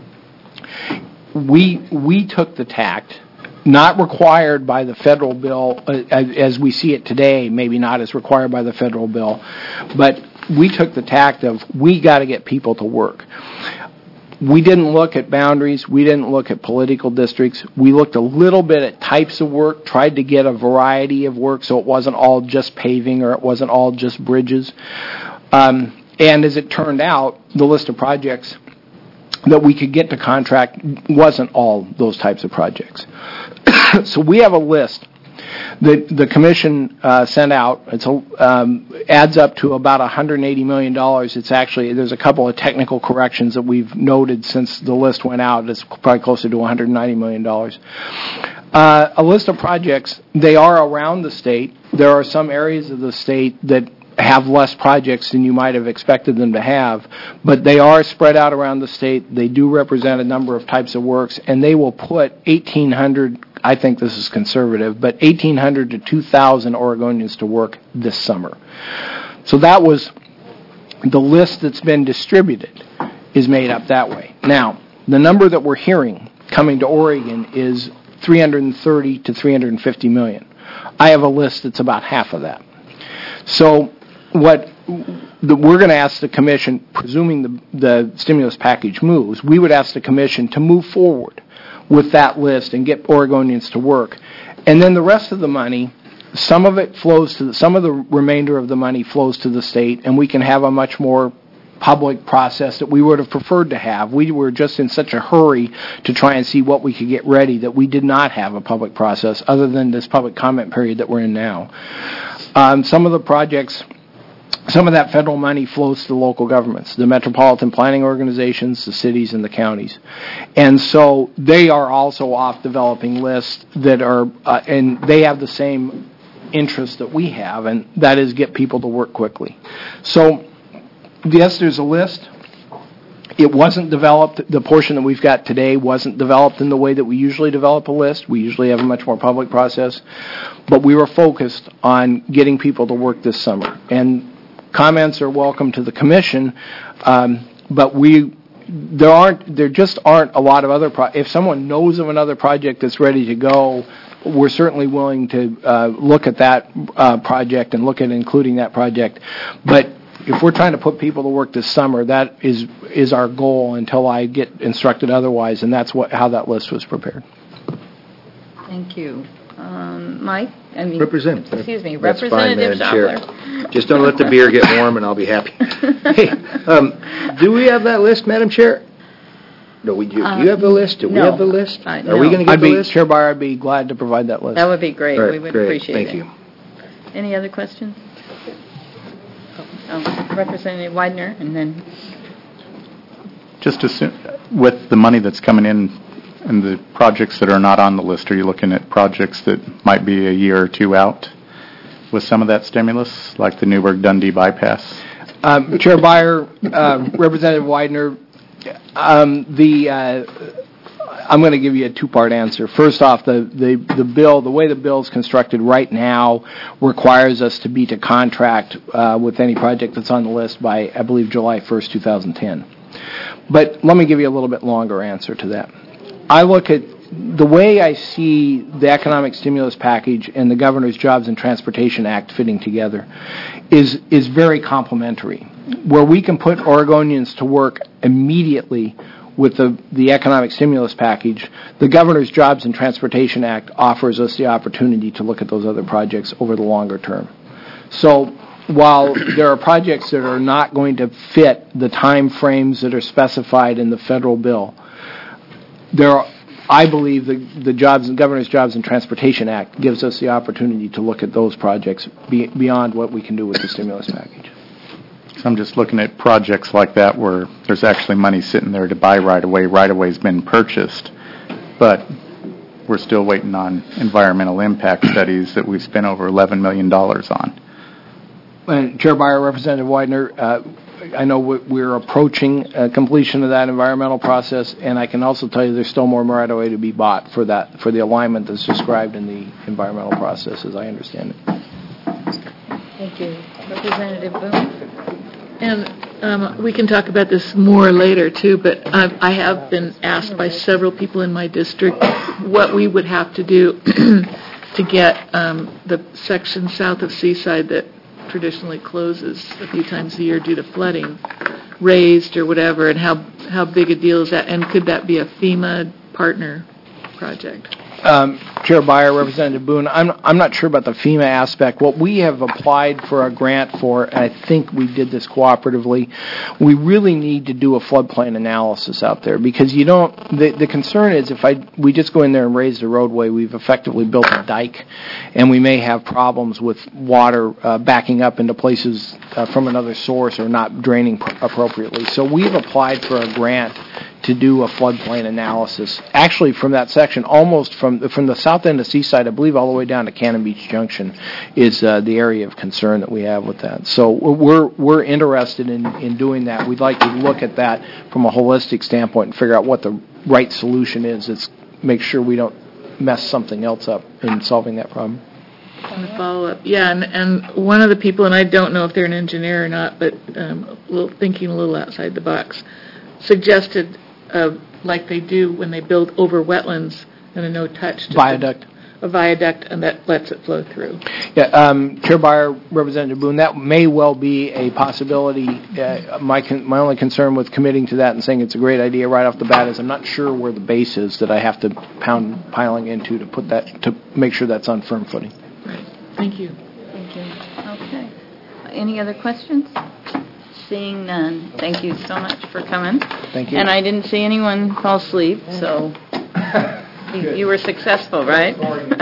We took the tact, not required by the federal bill as we see it today, maybe not as required by the federal bill, but we took the tact of, we got to get people to work. We didn't look at boundaries. We didn't look at political districts. We looked a little bit at types of work, tried to get a variety of work so it wasn't all just paving or it wasn't all just bridges. And as it turned out, the list of projects that we could get to contract wasn't all those types of projects. So we have a list that the commission sent out. It's adds up to about $180 million. It's actually, there's a couple of technical corrections that we've noted since the list went out. It's probably closer to $190 million. A list of projects, they are around the state. There are some areas of the state that have less projects than you might have expected them to have, but they are spread out around the state. They do represent a number of types of works, and they will put 1,800, I think this is conservative, but 1,800 to 2,000 Oregonians to work this summer. So that was the list that's been distributed is made up that way. Now, the number that we're hearing coming to Oregon is 330 to 350 million. I have a list that's about half of that. So what we're going to ask the commission, presuming the stimulus package moves, we would ask the commission to move forward with that list and get Oregonians to work. And then the rest of the money, some of it flows to some of the remainder of the money flows to the state, and we can have a much more public process that we would have preferred to have. We were just in such a hurry to try and see what we could get ready that we did not have a public process other than this public comment period that we're in now. Some of the projects, some of that federal money flows to local governments, the metropolitan planning organizations, the cities, and the counties. And so they are also off developing lists that are, and they have the same interest that we have, and that is get people to work quickly. So, yes, there's a list. It wasn't developed, the portion that we've got today wasn't developed in the way that we usually develop a list. We usually have a much more public process. But we were focused on getting people to work this summer. And comments are welcome to the commission, but there just aren't a lot of other if someone knows of another project that's ready to go, we're certainly willing to look at that project and look at including that project. But if we're trying to put people to work this summer, that is our goal until I get instructed otherwise, and that's how that list was prepared. Thank you. Mike? Representative. Excuse me, That's Representative fine, Madam Schaffler. Chair. Just don't let the beer get warm, and I'll be happy. Hey, do we have that list, Madam Chair? No, we do. Do you have the list? Do we have the list? No. Are we going to get the list? Chair Byer, I'd be glad to provide that list. That would be great. Right, We would great. appreciate Thank it. you. Any other questions? Representative Widener, and then... Just assume, with the money that's coming in and the projects that are not on the list, are you looking at projects that might be a year or two out with some of that stimulus, like the Newburgh-Dundee bypass? Chair Byer, Representative Widener, I'm going to give you a two-part answer. First off, the bill, the way the bill is constructed right now, requires us to be to contract with any project that's on the list by, I believe, July 1st, 2010. But let me give you a little bit longer answer to that. I look at the way I see the economic stimulus package and the Governor's Jobs and Transportation Act fitting together is very complementary. Where we can put Oregonians to work immediately with the economic stimulus package, the Governor's Jobs and Transportation Act offers us the opportunity to look at those other projects over the longer term. So while there are projects that are not going to fit the time frames that are specified in the federal bill, I believe the Governor's Jobs and Transportation Act gives us the opportunity to look at those projects beyond what we can do with the stimulus package. So I'm just looking at projects like that where there's actually money sitting there to buy right away. Right away's been purchased, but we're still waiting on environmental impact studies that we've spent over $11 million on. And Chair Byer, Representative Widener, I know we're approaching completion of that environmental process, and I can also tell you there's still more right-of-way to be bought for the alignment that's described in the environmental process, as I understand it. Thank you. Representative Boone? And we can talk about this more later, too, but I have been asked by several people in my district what we would have to do to get the section south of Seaside that traditionally closes a few times a year due to flooding raised or whatever, and how big a deal is that, and could that be a FEMA partner project? Chair Byer, Representative Boone, I'm not sure about the FEMA aspect. What we have applied for a grant for, and I think we did this cooperatively, we really need to do a floodplain analysis out there, because you don't, the concern is if we just go in there and raise the roadway, we've effectively built a dike, and we may have problems with water backing up into places from another source or not draining appropriately. So we've applied for a grant to do a floodplain analysis, actually from that section, almost from the south end of Seaside, I believe, all the way down to Cannon Beach Junction, is the area of concern that we have with that. So we're interested in doing that. We'd like to look at that from a holistic standpoint and figure out what the right solution is. It's make sure we don't mess something else up in solving that problem. And the follow-up, yeah, and one of the people, and I don't know if they're an engineer or not, but thinking a little outside the box, suggested like they do when they build over wetlands and a no-touch. Viaduct. A viaduct, and that lets it flow through. Yeah, Chair Byer, Representative Boone, that may well be a possibility. My only concern with committing to that and saying it's a great idea right off the bat is I'm not sure where the base is that I have to pound piling into to put that, to make sure that's on firm footing. Right. Thank you. Thank you. Okay. Any other questions? Seeing none. Thank you so much for coming. Thank you. And I didn't see anyone fall asleep, so you were successful, right?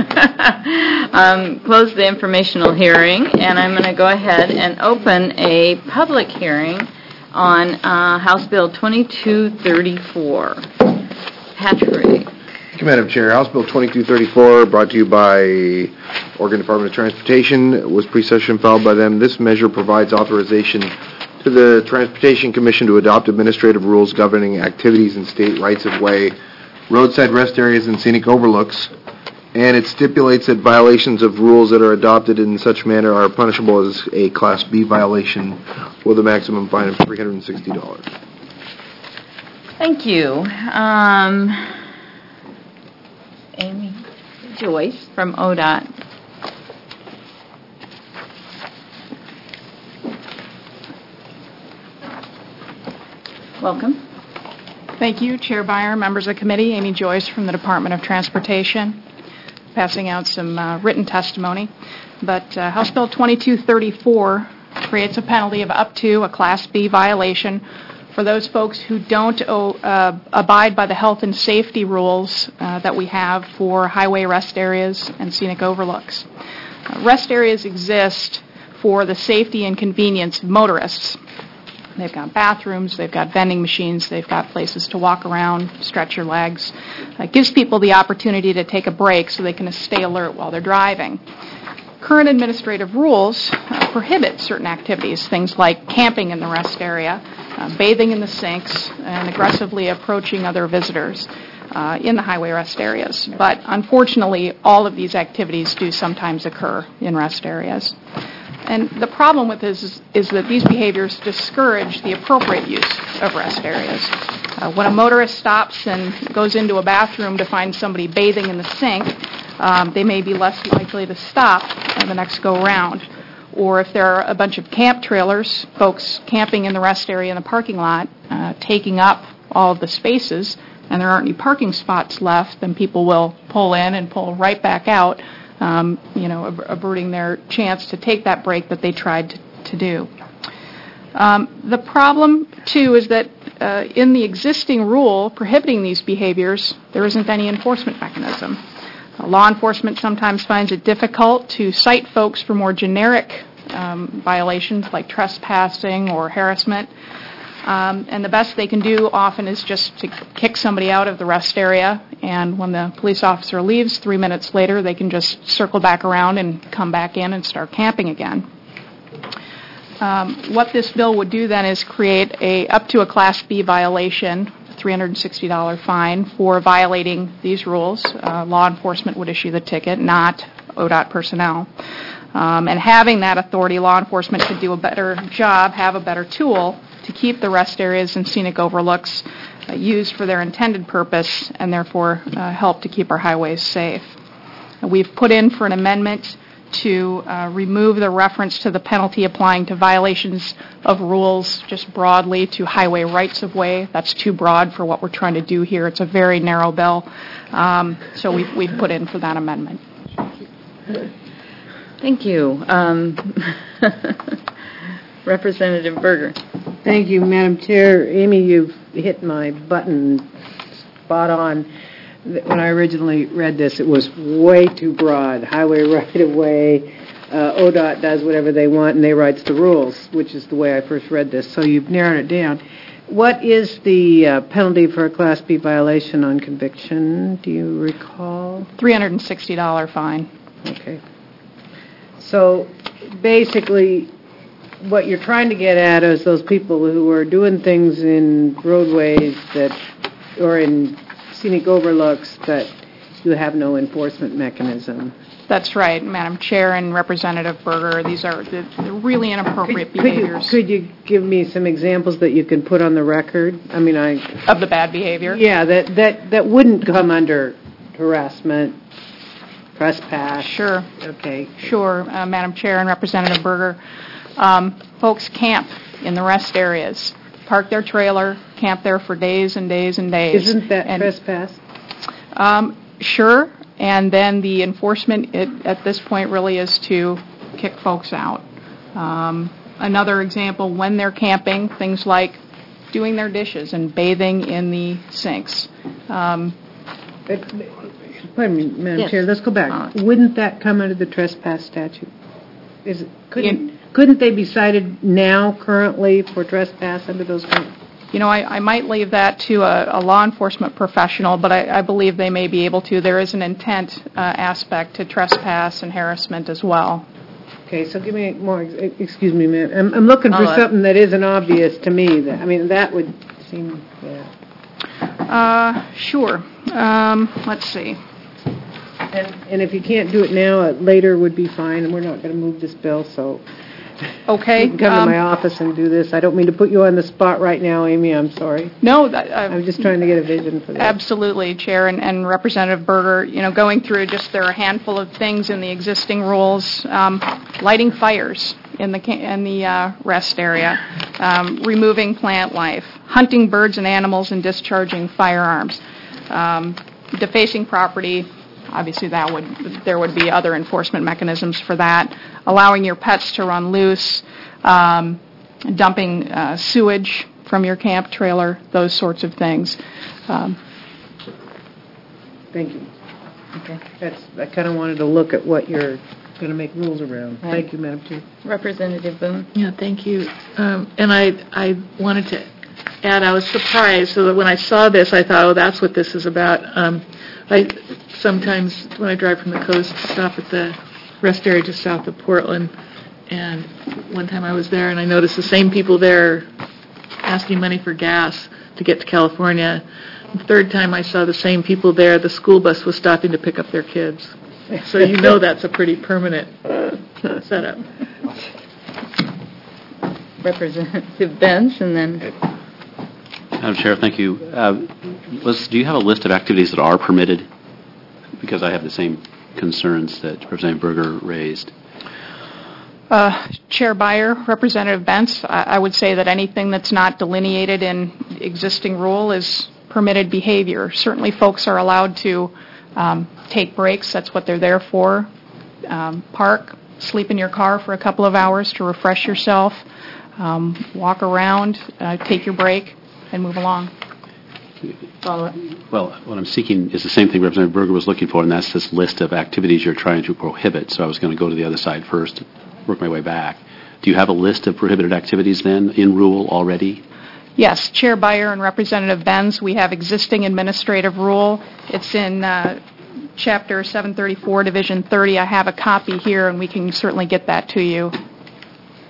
Close the informational hearing, and I'm going to go ahead and open a public hearing on House Bill 2234. Patrick. Thank you, Madam Chair. House Bill 2234, brought to you by Oregon Department of Transportation, was pre-session filed by them. This measure provides authorization to the Transportation Commission to adopt administrative rules governing activities in state rights-of-way, roadside rest areas, and scenic overlooks, and it stipulates that violations of rules that are adopted in such manner are punishable as a Class B violation with a maximum fine of $360. Thank you. Amy Joyce from ODOT. Welcome. Thank you, Chair Byer, members of the committee. Amy Joyce from the Department of Transportation, passing out some written testimony. But House Bill 2234 creates a penalty of up to a Class B violation for those folks who don't abide by the health and safety rules that we have for highway rest areas and scenic overlooks. Rest areas exist for the safety and convenience of motorists. They've got bathrooms, they've got vending machines, they've got places to walk around, stretch your legs. It gives people the opportunity to take a break so they can stay alert while they're driving. Current administrative rules prohibit certain activities, things like camping in the rest area, bathing in the sinks, and aggressively approaching other visitors in the highway rest areas. But unfortunately, all of these activities do sometimes occur in rest areas. And the problem with this is that these behaviors discourage the appropriate use of rest areas. When a motorist stops and goes into a bathroom to find somebody bathing in the sink, they may be less likely to stop the next go-round. Or if there are a bunch of camp trailers, folks camping in the rest area in the parking lot, taking up all of the spaces, and there aren't any parking spots left, then people will pull in and pull right back out, averting their chance to take that break that they tried to do. The problem, too, is that in the existing rule prohibiting these behaviors, there isn't any enforcement mechanism. Law enforcement sometimes finds it difficult to cite folks for more generic violations like trespassing or harassment. And the best they can do often is just to kick somebody out of the rest area, and when the police officer leaves 3 minutes later, they can just circle back around and come back in and start camping again. What this bill would do then is create up to a Class B violation, a $360 fine for violating these rules. Law enforcement would issue the ticket, not ODOT personnel. And having that authority, law enforcement could do a better job, have a better tool to keep the rest areas and scenic overlooks used for their intended purpose and therefore help to keep our highways safe. We've put in for an amendment to remove the reference to the penalty applying to violations of rules just broadly to highway rights-of-way. That's too broad for what we're trying to do here. It's a very narrow bill. So we've put in for that amendment. Thank you. Representative Berger. Thank you, Madam Chair. Amy, you've hit my button spot on. When I originally read this, it was way too broad. Highway right-of-way, ODOT does whatever they want, and they writes the rules, which is the way I first read this. So you've narrowed it down. What is the penalty for a Class B violation on conviction? Do you recall? $360 fine. Okay. So basically, what you're trying to get at is those people who are doing things in roadways or in scenic overlooks that you have no enforcement mechanism. That's right, Madam Chair and Representative Berger. These are the really inappropriate behaviors. Could you give me some examples that you can put on the record? Of the bad behavior? Yeah, that wouldn't come under harassment, trespass. Sure. Okay. Sure, Madam Chair and Representative Berger. Folks camp in the rest areas, park their trailer, camp there for days and days and days. Isn't that trespass? Sure, and then the enforcement at this point really is to kick folks out. Another example, when they're camping, things like doing their dishes and bathing in the sinks. Pardon me, Madam Yes. Chair, let's go back. Wouldn't that come under the trespass statute? Couldn't they be cited now, currently, for trespass under those? I might leave that to a law enforcement professional, but I believe they may be able to. There is an intent aspect to trespass and harassment as well. Okay, so give me more. Excuse me, ma'am. I'm looking for something that isn't obvious to me. That would seem. Yeah. Sure. Let's see. And if you can't do it now, later would be fine. And we're not going to move this bill, so. Okay. You can come to my office and do this. I don't mean to put you on the spot right now, Amy. I'm sorry. No, I'm just trying to get a vision for that. Absolutely, Chair and Representative Berger. Going through there are a handful of things in the existing rules. Lighting fires in the rest area, removing plant life, hunting birds and animals, and discharging firearms, defacing property. Obviously, there would be other enforcement mechanisms for that. Allowing your pets to run loose, dumping sewage from your camp trailer, those sorts of things. Thank you. Okay. I kind of wanted to look at what you're going to make rules around. Right. Thank you, Madam Chair. Representative Boone. Yeah, thank you. And I wanted to add, I was surprised, so that when I saw this, I thought, that's what this is about. I sometimes, when I drive from the coast, stop at the rest area just south of Portland, and one time I was there, and I noticed the same people there asking money for gas to get to California. The third time I saw the same people there, the school bus was stopping to pick up their kids. So that's a pretty permanent setup. Representative Benz, and then... Madam Chair, thank you. Do you have a list of activities that are permitted? Because I have the same concerns that Representative Berger raised. Chair Beyer, Representative Bentz, I would say that anything that's not delineated in existing rule is permitted behavior. Certainly folks are allowed to take breaks. That's what they're there for. Park, sleep in your car for a couple of hours to refresh yourself, walk around, take your break, and move along. Well, what I'm seeking is the same thing Representative Berger was looking for, and that's this list of activities you're trying to prohibit. So I was going to go to the other side first, work my way back. Do you have a list of prohibited activities then in rule already? Yes, Chair Beyer and Representative Benz, we have existing administrative rule. It's in Chapter 734, Division 30. I have a copy here, and we can certainly get that to you.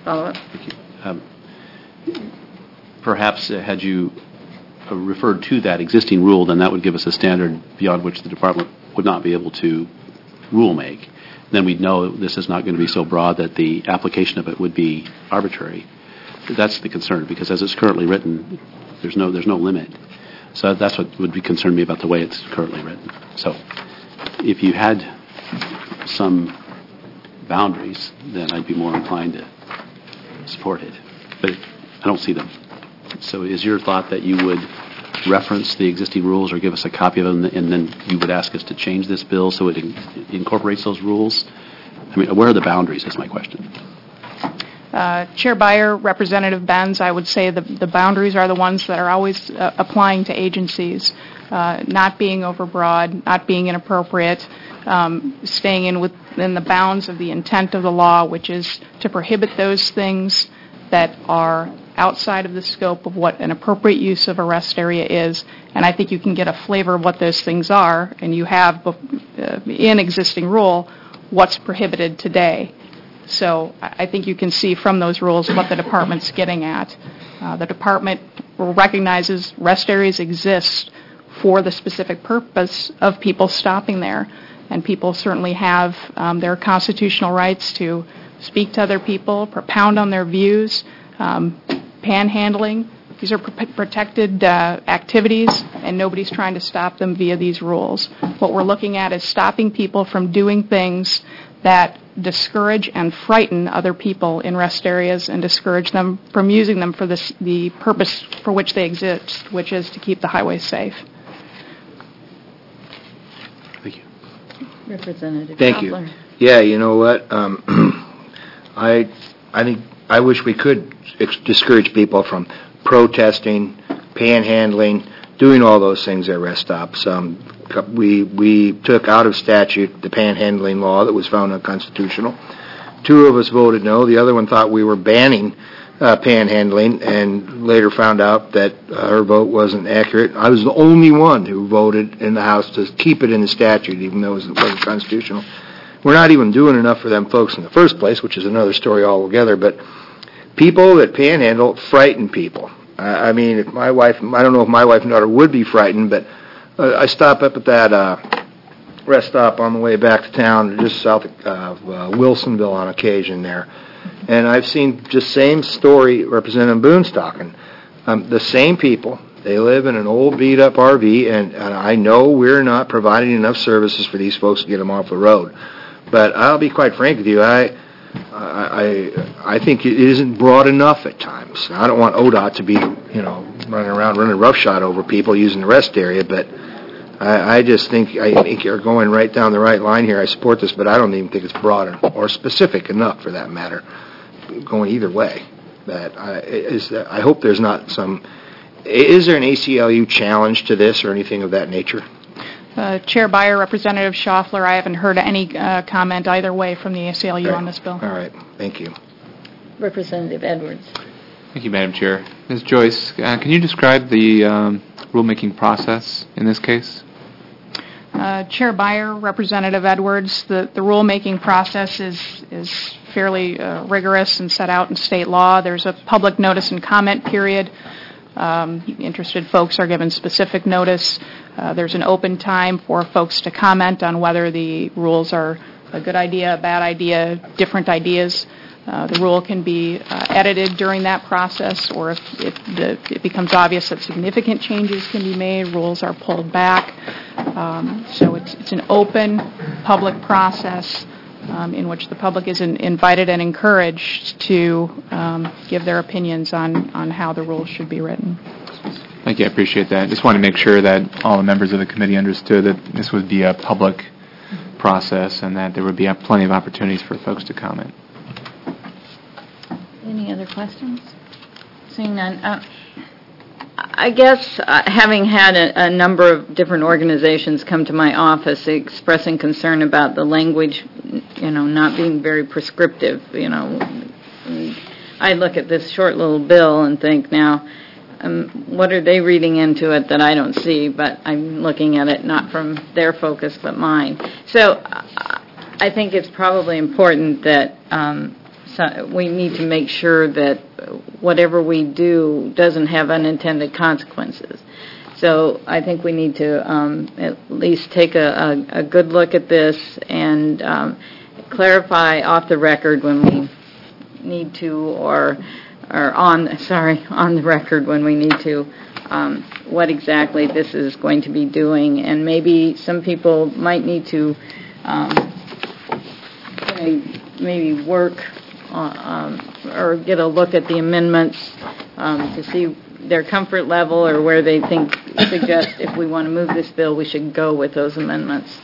Follow-up? Thank you. Perhaps had you referred to that existing rule, then that would give us a standard beyond which the department would not be able to rule make. Then we'd know this is not going to be so broad that the application of it would be arbitrary. That's the concern, because as it's currently written, there's no limit. So that's what would concern me about the way it's currently written. So if you had some boundaries, then I'd be more inclined to support it. But I don't see them. So is your thought that you would reference the existing rules or give us a copy of them, and then you would ask us to change this bill so it incorporates those rules? I mean, where are the boundaries is my question. Chair Byer, Representative Benz, I would say the boundaries are the ones that are always applying to agencies, not being overbroad, not being inappropriate, staying within the bounds of the intent of the law, which is to prohibit those things that are outside of the scope of what an appropriate use of a rest area is. And I think you can get a flavor of what those things are, and you have in existing rule what's prohibited today. So I think you can see from those rules what the department's getting at. The department recognizes rest areas exist for the specific purpose of people stopping there, and people certainly have their constitutional rights to speak to other people, propound on their views. Panhandling, these are protected activities, and nobody's trying to stop them via these rules. What we're looking at is stopping people from doing things that discourage and frighten other people in rest areas and discourage them from using them for the purpose for which they exist, which is to keep the highways safe. Thank you. Representative Thank Koppler. you. Yeah, you know what? I think I wish we could discourage people from protesting, panhandling, doing all those things at rest stops. We took out of statute the panhandling law that was found unconstitutional. 2 of us voted no. The other one thought we were banning panhandling, and later found out that her vote wasn't accurate. I was the only one who voted in the House to keep it in the statute, even though it wasn't constitutional. We're not even doing enough for them folks in the first place, which is another story altogether. But people that panhandle frighten people. I mean, if my wife, I don't know if my wife and daughter would be frightened, but I stop up at that rest stop on the way back to town, just south of Wilsonville on occasion there. And I've seen just same story, Representative Boone's talking. The same people, they live in an old beat-up RV, and I know we're not providing enough services for these folks to get them off the road. But I'll be quite frank with you, I think it isn't broad enough at times. I don't want ODOT to be, running around running roughshod over people using the rest area, but I think you're going right down the right line here. I support this, but I don't even think it's broad or specific enough, for that matter, going either way. I hope there's not some. Is there an ACLU challenge to this or anything of that nature? Chair Byer, Representative Schaffler, I haven't heard any comment either way from the ACLU on this bill. All right. Thank you. Representative Edwards. Thank you, Madam Chair. Ms. Joyce, can you describe the rulemaking process in this case? Chair Byer, Representative Edwards, the rulemaking process is fairly rigorous and set out in state law. There's a public notice and comment period. Interested folks are given specific notice. There's an open time for folks to comment on whether the rules are a good idea, a bad idea, different ideas. The rule can be edited during that process, or if it becomes obvious that significant changes can be made, rules are pulled back. So it's an open public process in which the public is invited and encouraged to give their opinions on how the rules should be written. Thank you. I appreciate that. Just want to make sure that all the members of the committee understood that this would be a public process and that there would be plenty of opportunities for folks to comment. Any other questions? Seeing none. I guess having had a number of different organizations come to my office expressing concern about the language, not being very prescriptive, I look at this short little bill and think, now, what are they reading into it that I don't see? But I'm looking at it not from their focus but mine. So I think it's probably important that we need to make sure that whatever we do doesn't have unintended consequences. So I think we need to at least take a good look at this and clarify off the record when we need to, or on the record when we need to, what exactly this is going to be doing. And maybe some people might need to maybe work or get a look at the amendments to see their comfort level or where they suggest if we want to move this bill, we should go with those amendments.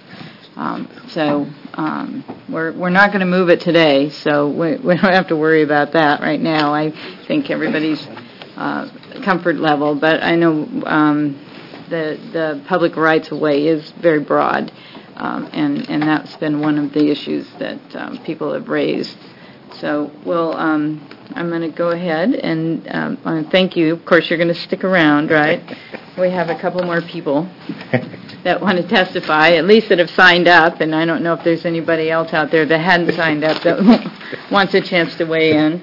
We're not going to move it today, so we don't have to worry about that right now. I think everybody's comfort level, but I know the public rights of way is very broad, and that's been one of the issues that people have raised. So I'm going to go ahead and thank you. Of course, you're going to stick around, right? We have a couple more people that want to testify, at least that have signed up, and I don't know if there's anybody else out there that hadn't signed up that wants a chance to weigh in.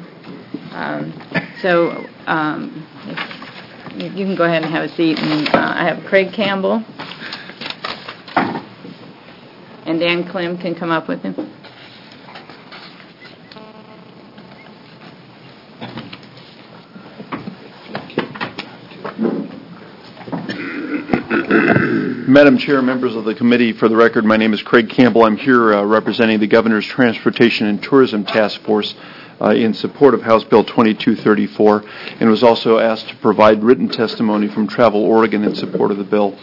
You can go ahead and have a seat. And I have Craig Campbell, and Dan Clem can come up with him. Madam Chair, members of the committee, for the record, my name is Craig Campbell. I'm here representing the Governor's Transportation and Tourism Task Force in support of House Bill 2234, and was also asked to provide written testimony from Travel Oregon in support of the bill.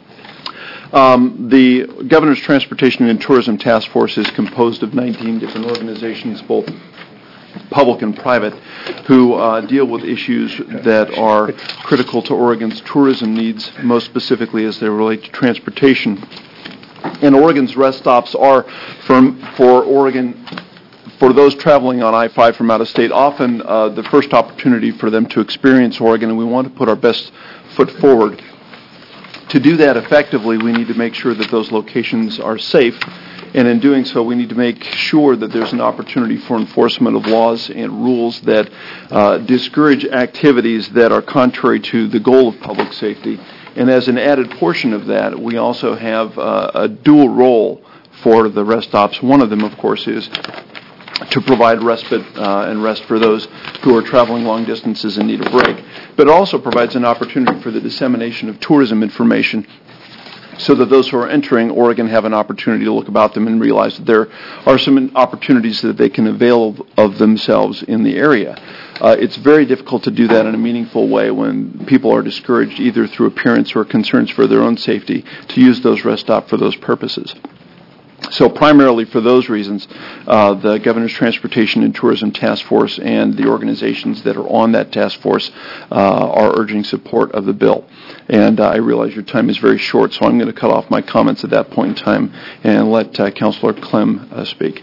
The Governor's Transportation and Tourism Task Force is composed of 19 different organizations, both public and private, who deal with issues that are critical to Oregon's tourism needs, most specifically as they relate to transportation. And Oregon's rest stops are, for Oregon, for those traveling on I-5 from out of state, often the first opportunity for them to experience Oregon, and we want to put our best foot forward. To do that effectively, we need to make sure that those locations are safe. And in doing so, we need to make sure that there's an opportunity for enforcement of laws and rules that discourage activities that are contrary to the goal of public safety. And as an added portion of that, we also have a dual role for the rest stops. One of them, of course, is to provide respite and rest for those who are traveling long distances and need a break. But it also provides an opportunity for the dissemination of tourism information, so that those who are entering Oregon have an opportunity to look about them and realize that there are some opportunities that they can avail of themselves in the area. It's very difficult to do that in a meaningful way when people are discouraged, either through appearance or concerns for their own safety, to use those rest stops for those purposes. So primarily for those reasons, the Governor's Transportation and Tourism Task Force and the organizations that are on that task force are urging support of the bill. And I realize your time is very short, so I'm going to cut off my comments at that point in time and let Councilor Clem speak.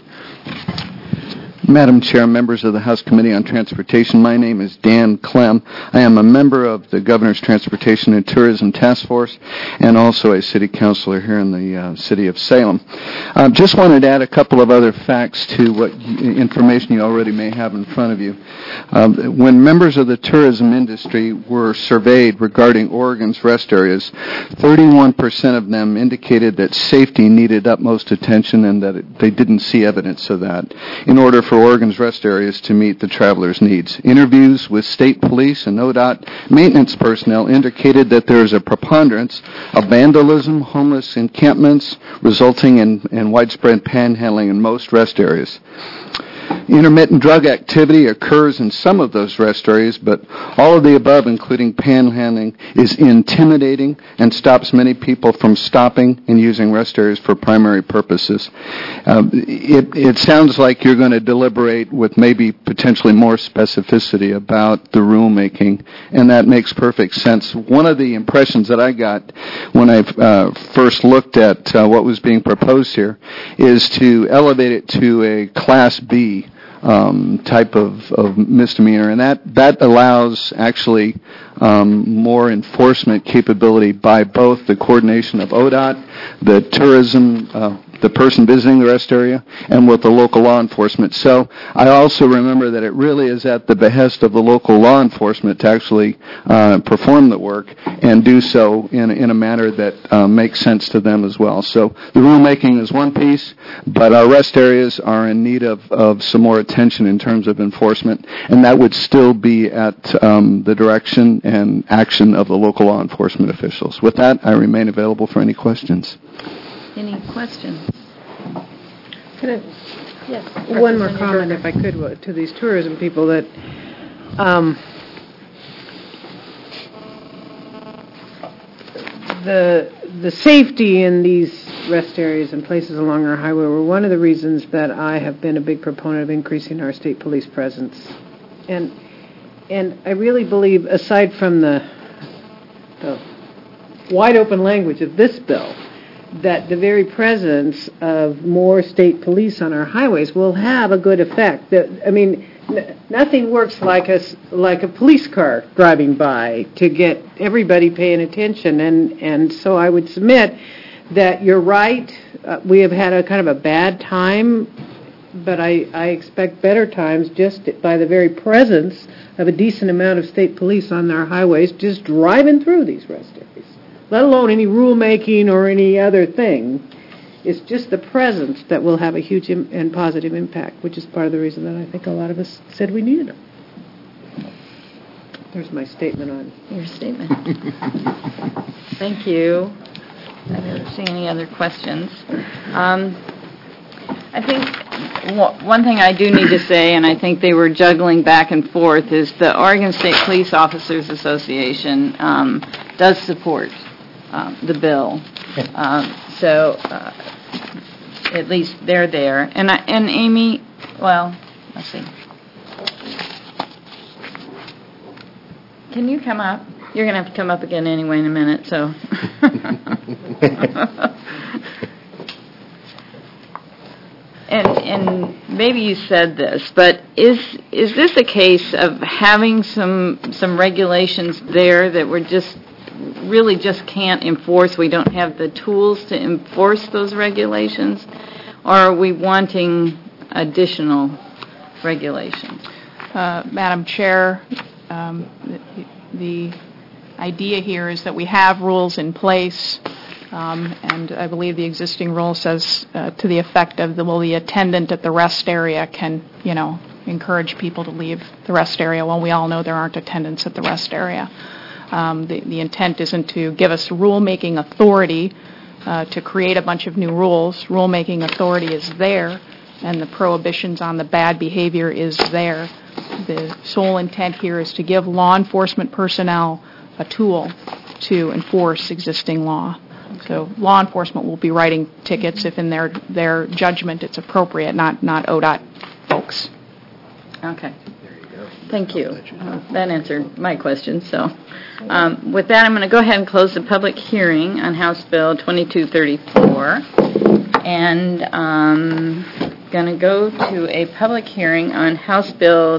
Madam Chair, members of the House Committee on Transportation, my name is Dan Clem. I am a member of the Governor's Transportation and Tourism Task Force and also a city councilor here in the city of Salem. Just wanted to add a couple of other facts to what information you already may have in front of you. When members of the tourism industry were surveyed regarding Oregon's rest areas, 31% of them indicated that safety needed utmost attention and that they didn't see evidence of that in order for Oregon's rest areas to meet the travelers' needs. Interviews with state police and ODOT maintenance personnel indicated that there is a preponderance of vandalism, homeless encampments, resulting in widespread panhandling in most rest areas. Intermittent drug activity occurs in some of those rest areas, but all of the above, including panhandling, is intimidating and stops many people from stopping and using rest areas for primary purposes. It sounds like you're going to deliberate with maybe potentially more specificity about the rulemaking, and that makes perfect sense. One of the impressions that I got when I first looked at what was being proposed here is to elevate it to a Class B type of misdemeanor, and that allows actually more enforcement capability by both the coordination of ODOT, the tourism the person visiting the rest area and with the local law enforcement. So I also remember that it really is at the behest of the local law enforcement to actually perform the work and do so in a manner that makes sense to them as well. So the rulemaking is one piece, but our rest areas are in need of some more attention in terms of enforcement, and that would still be at the direction and action of the local law enforcement officials. With that, I remain available for any questions. Any questions? Yes. One more comment, if I could, to these tourism people that the safety in these rest areas and places along our highway were one of the reasons that I have been a big proponent of increasing our state police presence. And I really believe, aside from the wide open language of this bill, that the very presence of more state police on our highways will have a good effect. Nothing works like a police car driving by to get everybody paying attention. And so I would submit that you're right. We have had a kind of a bad time, but I expect better times just by the very presence of a decent amount of state police on our highways just driving through these rest areas. Let alone any rulemaking or any other thing. It's just the presence that will have a huge and positive impact, which is part of the reason that I think a lot of us said we needed them. There's my statement on your statement. Thank you. I don't see any other questions. I think one thing I do need to say, and I think they were juggling back and forth, is the Oregon State Police Officers Association does support the bill. So at least they're there. And Amy, well, let's see. Can you come up? You're going to have to come up again anyway in a minute, so. And maybe you said this, but is this a case of having some regulations there that we're really just can't enforce? We don't have the tools to enforce those regulations? Or are we wanting additional regulations? Madam Chair, the idea here is that we have rules in place, and I believe the existing rule says to the effect of the attendant at the rest area can, encourage people to leave the rest area. Well, we all know there aren't attendants at the rest area. The intent isn't to give us rulemaking authority to create a bunch of new rules. Rulemaking authority is there, and the prohibitions on the bad behavior is there. The sole intent here is to give law enforcement personnel a tool to enforce existing law. Okay. So law enforcement will be writing tickets if in their judgment it's appropriate, not ODOT folks. Okay. Thank you. That answered my question. So with that, I'm going to go ahead and close the public hearing on House Bill 2234. And I'm going to go to a public hearing on House Bill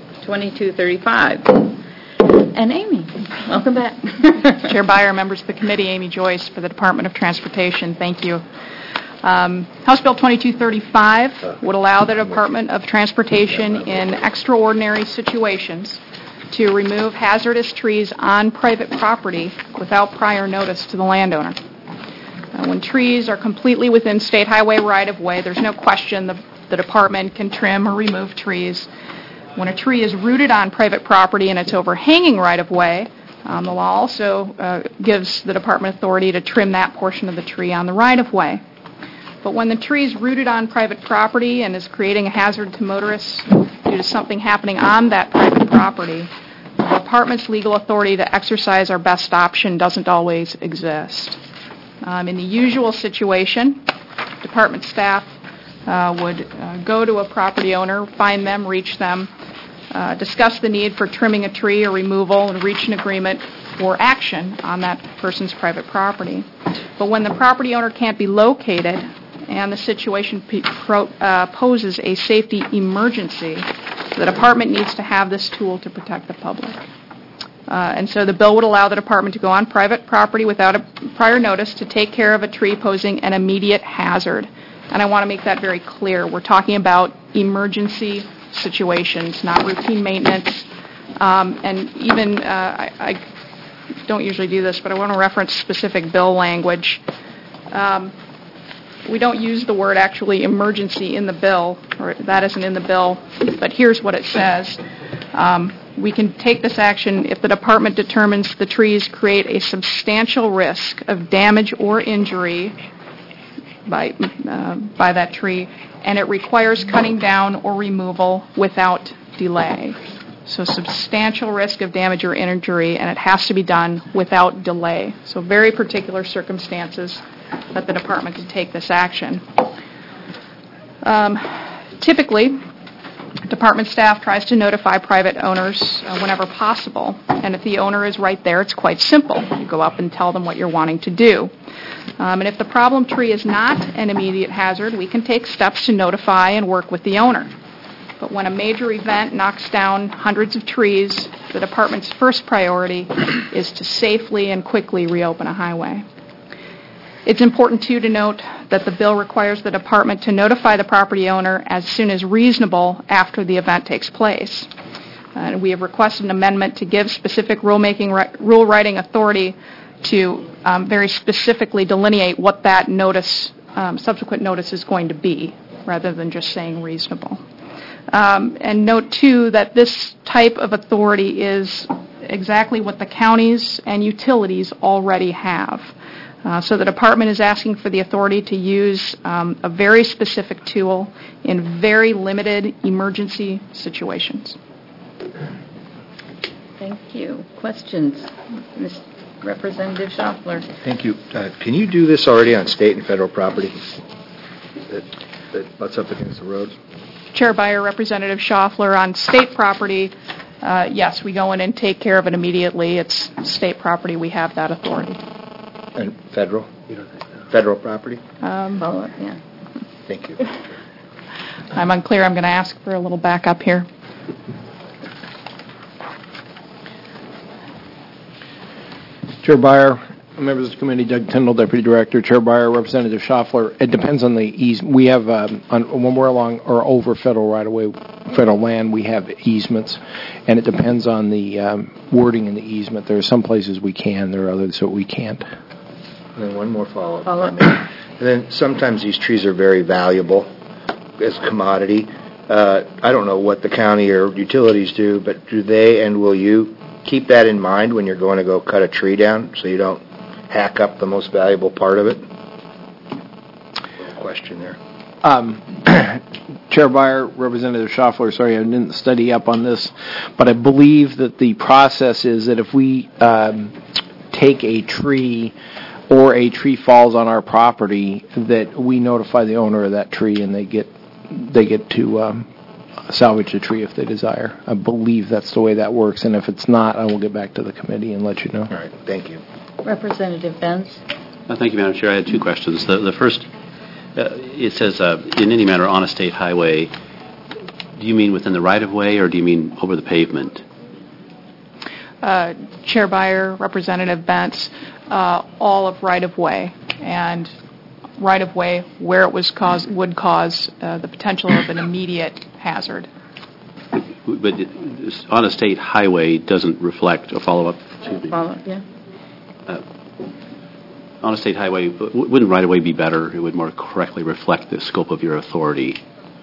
2235. And Amy, welcome back. Chair Beyer, members of the committee, Amy Joyce for the Department of Transportation. Thank you. House Bill 2235 would allow the Department of Transportation in extraordinary situations to remove hazardous trees on private property without prior notice to the landowner. When trees are completely within state highway right-of-way, there's no question the department can trim or remove trees. When a tree is rooted on private property and it's overhanging right-of-way, the law also gives the department authority to trim that portion of the tree on the right-of-way. But when the tree is rooted on private property and is creating a hazard to motorists due to something happening on that private property, the department's legal authority to exercise our best option doesn't always exist. In the usual situation, department staff would go to a property owner, find them, reach them, discuss the need for trimming a tree or removal, and reach an agreement for action on that person's private property. But when the property owner can't be located and the situation poses a safety emergency, the department needs to have this tool to protect the public. And so the bill would allow the department to go on private property without a prior notice to take care of a tree posing an immediate hazard. And I want to make that very clear. We're talking about emergency situations, not routine maintenance. And even, I don't usually do this, but I want to reference specific bill language. We don't use the word actually emergency in the bill, or that isn't in the bill, but here's what it says. We can take this action if the department determines the trees create a substantial risk of damage or injury by that tree, and it requires cutting down or removal without delay. So substantial risk of damage or injury, and it has to be done without delay. So very particular circumstances that the department can take this action. Typically, department staff tries to notify private owners whenever possible, and if the owner is right there, it's quite simple. You go up and tell them what you're wanting to do. And if the problem tree is not an immediate hazard, we can take steps to notify and work with the owner. But when a major event knocks down hundreds of trees, the department's first priority is to safely and quickly reopen a highway. It's important, too, to note that the bill requires the department to notify the property owner as soon as reasonable after the event takes place. And we have requested an amendment to give specific rule writing authority to very specifically delineate what that notice, subsequent notice is going to be, rather than just saying reasonable. And note, too, that this type of authority is exactly what the counties and utilities already have. So the department is asking for the authority to use a very specific tool in very limited emergency situations. Thank you. Questions? Ms. Representative Schaffler. Thank you. Can you do this already on state and federal property that butts up against the road? Chair Byer, Representative Schaffler, on state property, yes, we go in and take care of it immediately. It's state property. We have that authority. And federal? Federal property? Follow up, yeah. Thank you. I'm unclear. I'm going to ask for a little backup here. Chair Byer, members of the committee, Doug Tyndall, Deputy Director, Chair Byer, Representative Schaffler. It depends on the easement. We have, when we're along or over federal right-of-way, federal land, we have easements, and it depends on the wording in the easement. There are some places we can, there are others that we can't. And then one more follow-up. And then sometimes these trees are very valuable as a commodity. I don't know what the county or utilities do, but do they and will you keep that in mind when you're going to go cut a tree down so you don't hack up the most valuable part of it? Question there. Chair Byer, Representative Schaffler, sorry, I didn't study up on this, but I believe that the process is that if we take a tree or a tree falls on our property, that we notify the owner of that tree and they get to salvage the tree if they desire. I believe that's the way that works, and if it's not, I will get back to the committee and let you know. All right, thank you. Representative Benz. Thank you, Madam Chair. I had two questions. The first, it says, in any manner on a state highway, do you mean within the right-of-way or do you mean over the pavement? Chair Byer, Representative Bentz, all of right-of-way, and right-of-way where it would cause the potential of an immediate hazard. But on a state highway doesn't reflect a follow-up. Follow-up, yeah. On a state highway, wouldn't right-of-way be better? It would more correctly reflect the scope of your authority.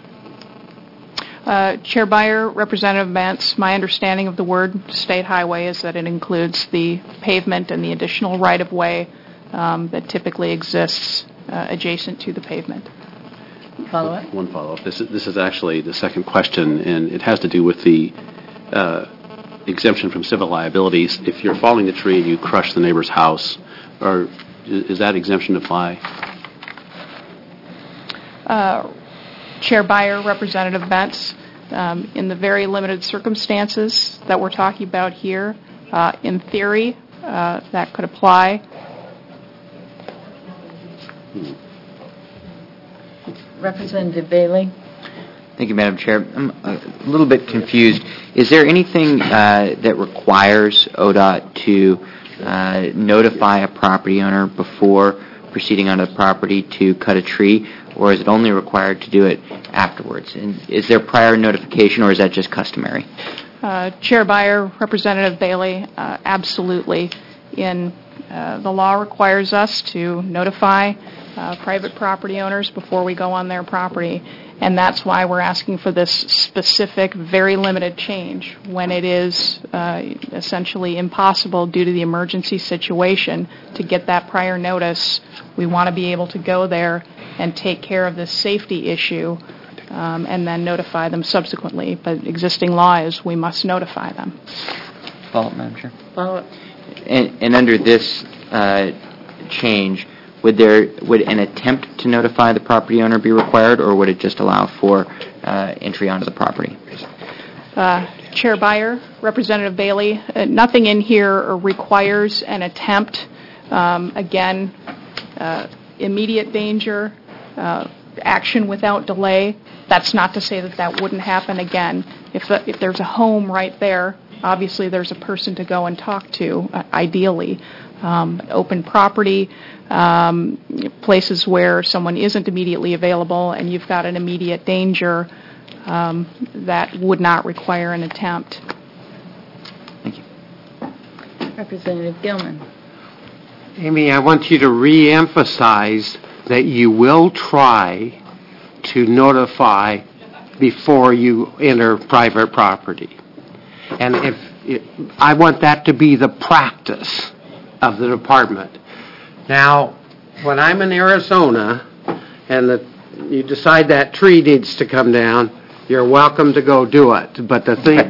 Chair Byer, Representative Bentz, my understanding of the word state highway is that it includes the pavement and the additional right-of-way that typically exists adjacent to the pavement. Follow-up? One follow-up. This is actually the second question, and it has to do with the exemption from civil liabilities. If you're falling the tree and you crush the neighbor's house, is that exemption apply? Chair Byer, Representative Bentz, in the very limited circumstances that we're talking about here, in theory, that could apply. Representative Bailey. Thank you, Madam Chair. I'm a little bit confused. Is there anything that requires ODOT to notify a property owner before proceeding onto the property to cut a tree, or is it only required to do it afterwards? And is there prior notification, or is that just customary? Chair Byer, Representative Bailey, absolutely. The law requires us to notify private property owners before we go on their property, and that's why we're asking for this specific, very limited change when it is essentially impossible due to the emergency situation to get that prior notice. We want to be able to go there and take care of this safety issue and then notify them subsequently. But existing law is we must notify them. Follow up, Madam Chair. Follow up. And under this change, would an attempt to notify the property owner be required, or would it just allow for entry onto the property? Chair Byer, Representative Bailey, nothing in here requires an attempt. Again, immediate danger, action without delay. That's not to say that that wouldn't happen again. If there's a home right there, obviously there's a person to go and talk to, ideally. Open property, places where someone isn't immediately available and you've got an immediate danger, that would not require an attempt. Thank you. Representative Gilman. Amy, I want you to re-emphasize that you will try to notify before you enter private property. And I want that to be the practice of the department. Now, when I'm in Arizona and you decide that tree needs to come down, you're welcome to go do it. But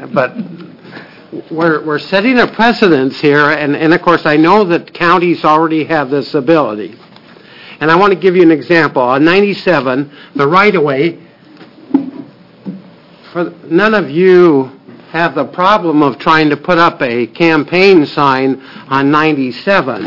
we're setting a precedence here, and of course I know that counties already have this ability. And I want to give you an example. On 97, the right-of-way, none of you have the problem of trying to put up a campaign sign on 97.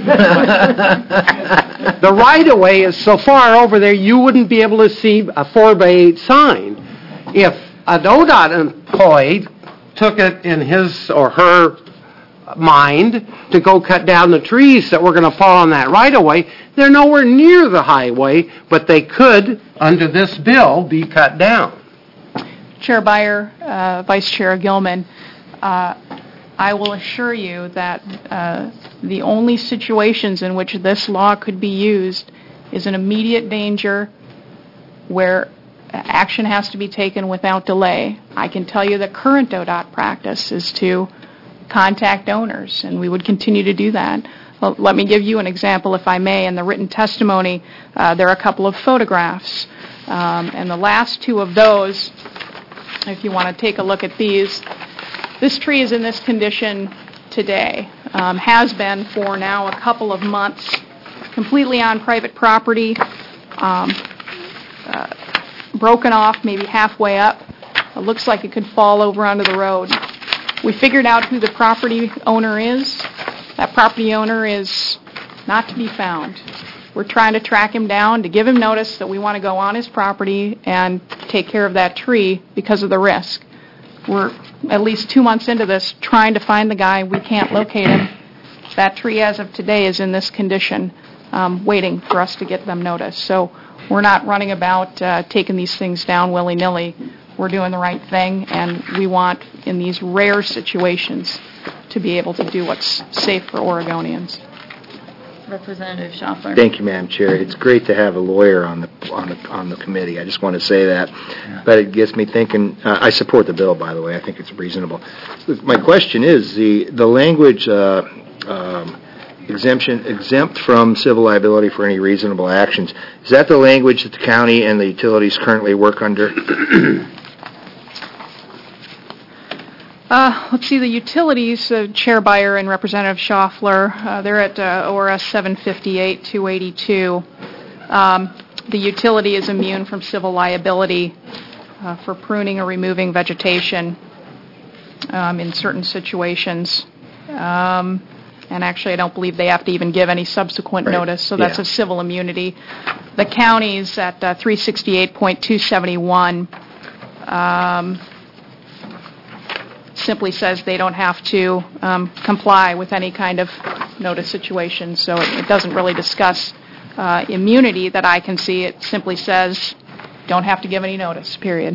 The right-of-way is so far over there, you wouldn't be able to see a 4x8 sign. If an ODOT employee took it in his or her mind to go cut down the trees that were going to fall on that right-of-way, they're nowhere near the highway, but they could, under this bill, be cut down. Chair Byer, Vice Chair Gilman, I will assure you that the only situations in which this law could be used is an immediate danger where action has to be taken without delay. I can tell you the current ODOT practice is to contact owners, and we would continue to do that. Well, let me give you an example, if I may. In the written testimony, there are a couple of photographs, and the last two of those, if you want to take a look at these, this tree is in this condition today, has been for now a couple of months, completely on private property, broken off maybe halfway up. It looks like it could fall over onto the road. We figured out who the property owner is. That property owner is not to be found. We're trying to track him down to give him notice that we want to go on his property and take care of that tree because of the risk. We're at least 2 months into this trying to find the guy. We can't locate him. That tree as of today is in this condition, waiting for us to get them notice. So we're not running about taking these things down willy-nilly. We're doing the right thing, and we want, in these rare situations, to be able to do what's safe for Oregonians. Representative Schaffler. Thank you, Madam Chair. It's great to have a lawyer on the committee. I just want to say that. But it gets me thinking. I support the bill, by the way. I think it's reasonable. My question is the language exempt from civil liability for any reasonable actions. Is that the language that the county and the utilities currently work under? Let's see, the utilities, Chair Byer and Representative Schaffler, they're at ORS 758-282. The utility is immune from civil liability for pruning or removing vegetation in certain situations. And actually, I don't believe they have to even give any subsequent notice, so that's a civil immunity. The county's at 368.271. Simply says they don't have to comply with any kind of notice situation, so it doesn't really discuss immunity that I can see. It simply says, don't have to give any notice, period.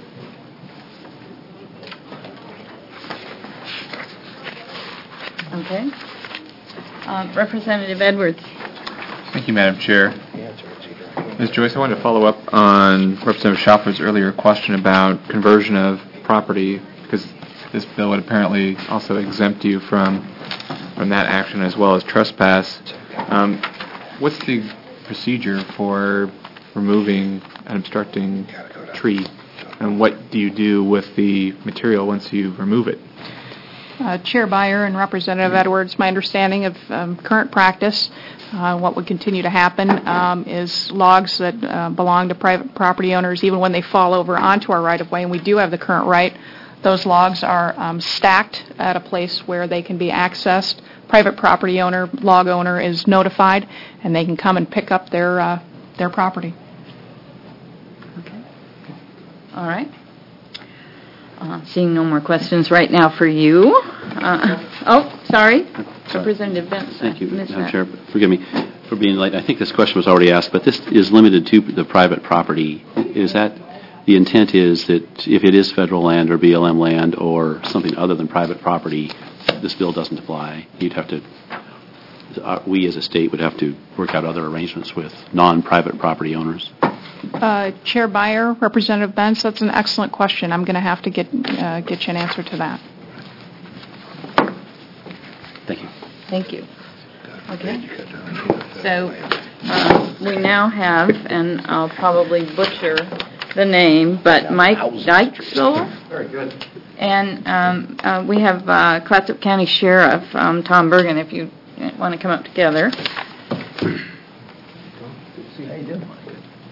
Okay. Representative Edwards. Thank you, Madam Chair. Ms. Joyce, I wanted to follow up on Representative Schauffler's earlier question about conversion of property, because this bill would apparently also exempt you from that action as well as trespass. What's the procedure for removing an obstructing tree, and what do you do with the material once you remove it? Chair Byer and Representative Edwards, my understanding of current practice, what would continue to happen is logs that belong to private property owners, even when they fall over onto our right-of-way, and we do have the current right, those logs are stacked at a place where they can be accessed. Private property owner, log owner is notified, and they can come and pick up their property. Okay. All right. Seeing no more questions right now for you. Sorry. Representative Benson. Thank you, Madam Chair. Forgive me for being late. I think this question was already asked, but this is limited to the private property. Is that the intent is that if it is federal land or BLM land or something other than private property, this bill doesn't apply? You'd have to, we as a state would have to work out other arrangements with non-private property owners. Chair Byer, Representative Benz, that's an excellent question. I'm going to have to get you an answer to that. Thank you. Thank you. Okay. So we now have, and I'll probably butcher the name, but Mike Dykesel. Very good. And we have Clatsop County Sheriff Tom Bergen, if you want to come up together. See how you doing, Mike?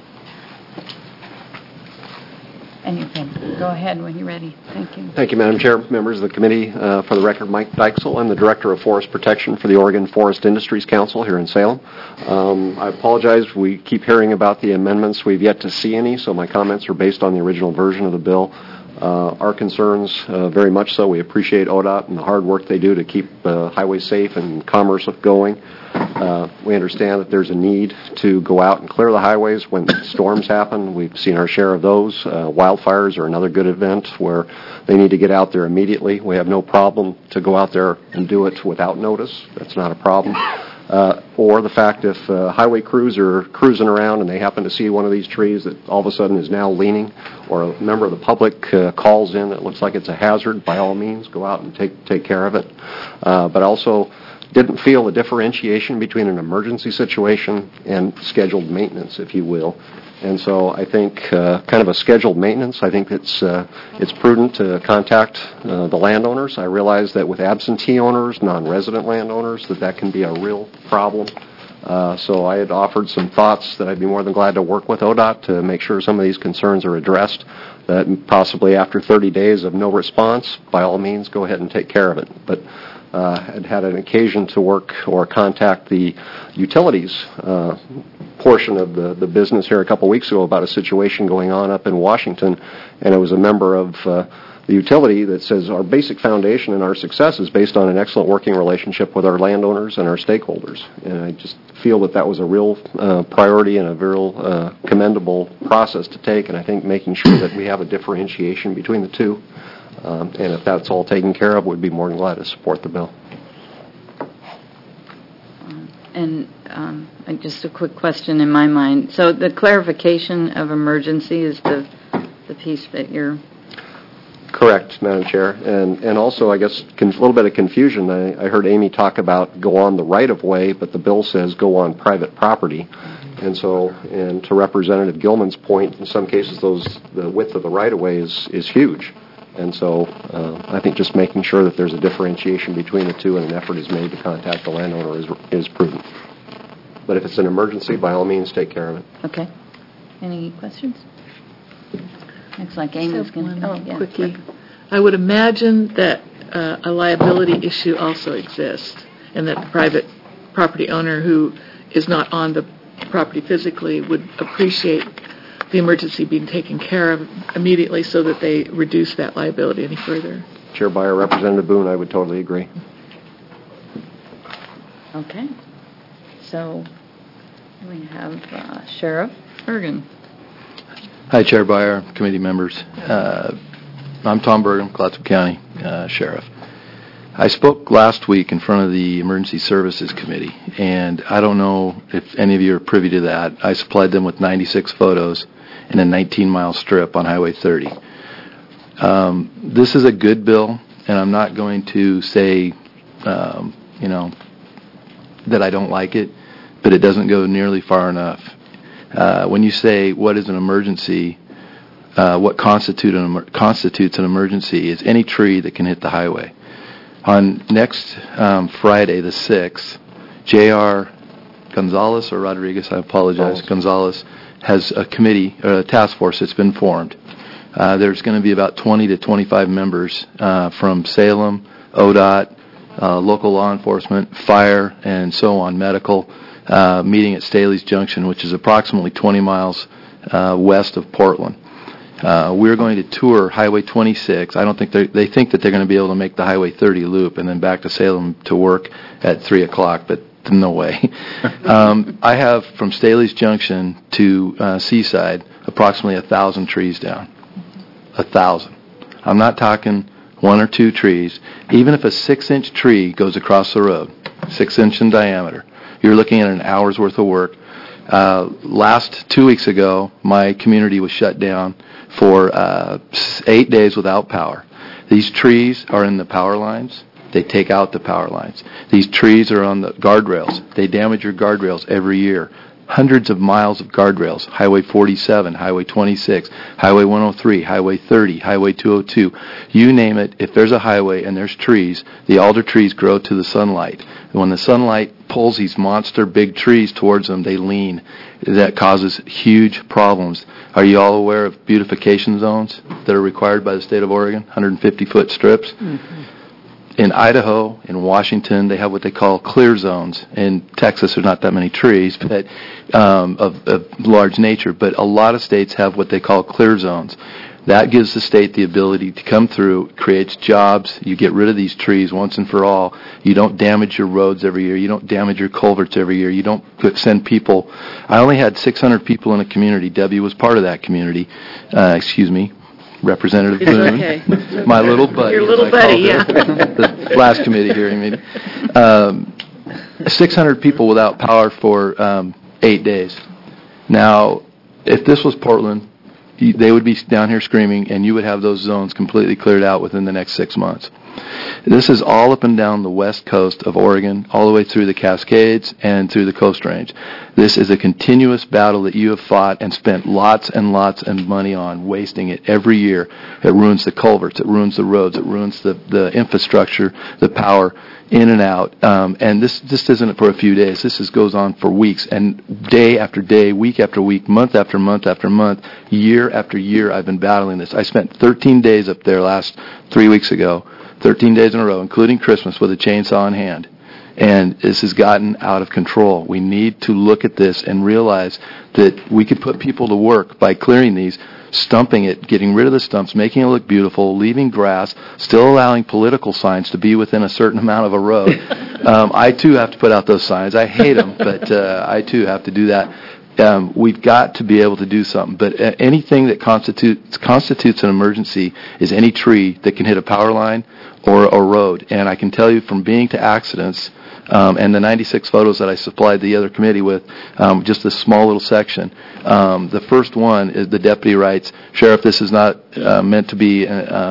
And you can go ahead when you're ready. Thank you. Thank you, Madam Chair, members of the committee. For the record, Mike Dykesel. I'm the Director of Forest Protection for the Oregon Forest Industries Council here in Salem. I apologize. We keep hearing about the amendments. We've yet to see any, so my comments are based on the original version of the bill. Our concerns, very much so. We appreciate ODOT and the hard work they do to keep highways safe and commerce going. We understand that there's a need to go out and clear the highways when storms happen. We've seen our share of those. Wildfires are another good event where they need to get out there immediately. We have no problem to go out there and do it without notice. That's not a problem. Or the fact if highway crews are cruising around and they happen to see one of these trees that all of a sudden is now leaning, or a member of the public calls in that looks like it's a hazard, by all means, go out and take care of it. But also didn't feel the differentiation between an emergency situation and scheduled maintenance, if you will. And so I think kind of a scheduled maintenance, I think it's prudent to contact the landowners. I realize that with absentee owners, non-resident landowners, that can be a real problem. So I had offered some thoughts that I'd be more than glad to work with ODOT to make sure some of these concerns are addressed, that possibly after 30 days of no response, by all means, go ahead and take care of it. But I'd had an occasion to work or contact the utilities portion of the business here a couple weeks ago about a situation going on up in Washington, and it was a member of the utility that says our basic foundation and our success is based on an excellent working relationship with our landowners and our stakeholders. And I just feel that was a real priority and a real commendable process to take, and I think making sure that we have a differentiation between the two. And if that's all taken care of, we'd be more than glad to support the bill. And just a quick question in my mind. So the clarification of emergency is the piece that you're... Correct, Madam Chair. And also, I guess, a little bit of confusion. I heard Amy talk about go on the right-of-way, but the bill says go on private property. And so, and to Representative Gilman's point, in some cases, the width of the right-of-way is huge. And so I think just making sure that there's a differentiation between the two and an effort is made to contact the landowner is prudent. But if it's an emergency, by all means, take care of it. Okay. Any questions? Looks like Amy's going to... Quickie. I would imagine that a liability issue also exists, and that the private property owner who is not on the property physically would appreciate the emergency being taken care of immediately so that they reduce that liability any further. Chair Byer, Representative Boone, I would totally agree. Okay. So We have Sheriff Bergen. Hi, Chair Byer, committee members. I'm Tom Bergen, Clatsop County Sheriff. I spoke last week in front of the Emergency Services Committee, and I don't know if any of you are privy to that. I supplied them with 96 photos in a 19-mile strip on Highway 30. This is a good bill, and I'm not going to say, that I don't like it, but it doesn't go nearly far enough. When you say what is an emergency, what constitutes an emergency is any tree that can hit the highway. On next Friday, the 6th, J.R. Gonzalez or Rodriguez, I apologize, Gonzalez, has a committee, a task force that's been formed. There's going to be about 20 to 25 members from Salem, ODOT, local law enforcement, fire, and so on, medical, meeting at Staley's Junction, which is approximately 20 miles west of Portland. We're going to tour Highway 26. I don't think they think that they're going to be able to make the Highway 30 loop and then back to Salem to work at 3 o'clock, but no way. I have from Staley's Junction to Seaside approximately 1,000 trees down. 1,000. I'm not talking one or two trees. Even if a 6-inch tree goes across the road, 6 inch in diameter, you're looking at an hour's worth of work. Last 2 weeks ago, my community was shut down for 8 days without power. These trees are in the power lines. They take out the power lines. These trees are on the guardrails. They damage your guardrails every year. Hundreds of miles of guardrails, Highway 47, Highway 26, Highway 103, Highway 30, Highway 202. You name it, if there's a highway and there's trees, the alder trees grow to the sunlight. And when the sunlight pulls these monster big trees towards them, they lean. That causes huge problems. Are you all aware of beautification zones that are required by the state of Oregon, 150-foot strips? Mm-hmm. In Idaho, in Washington, they have what they call clear zones. In Texas, there's not that many trees, but of large nature. But a lot of states have what they call clear zones. That gives the state the ability to come through, creates jobs. You get rid of these trees once and for all. You don't damage your roads every year. You don't damage your culverts every year. You don't send people. I only had 600 people in a community. Debbie was part of that community. Representative Boone, okay. My little buddy. Your little buddy, yeah. The last committee hearing meeting. 600 people without power for 8 days. Now, if this was Portland, they would be down here screaming, and you would have those zones completely cleared out within the next 6 months. This is all up and down the west coast of Oregon, all the way through the Cascades and through the Coast Range. This is a continuous battle that you have fought and spent lots and lots of money on, wasting it every year. It ruins the culverts, it ruins the roads, it ruins the infrastructure, the power, in and out. And this isn't for a few days. This goes on for weeks, and day after day, week after week, month after month after month, year after year, I've been battling this. I spent 13 days up there last 3 weeks ago, 13 days in a row, including Christmas, with a chainsaw in hand. And this has gotten out of control. We need to look at this and realize that we could put people to work by clearing these, stumping it, getting rid of the stumps, making it look beautiful, leaving grass, still allowing political signs to be within a certain amount of a road. I, too, have to put out those signs. I hate them, but I, too, have to do that. We've got to be able to do something. But anything that constitutes an emergency is any tree that can hit a power line or a road. And I can tell you from being to accidents, and the 96 photos that I supplied the other committee with, just this small little section. The first one is the deputy writes, "Sheriff, this is not meant to be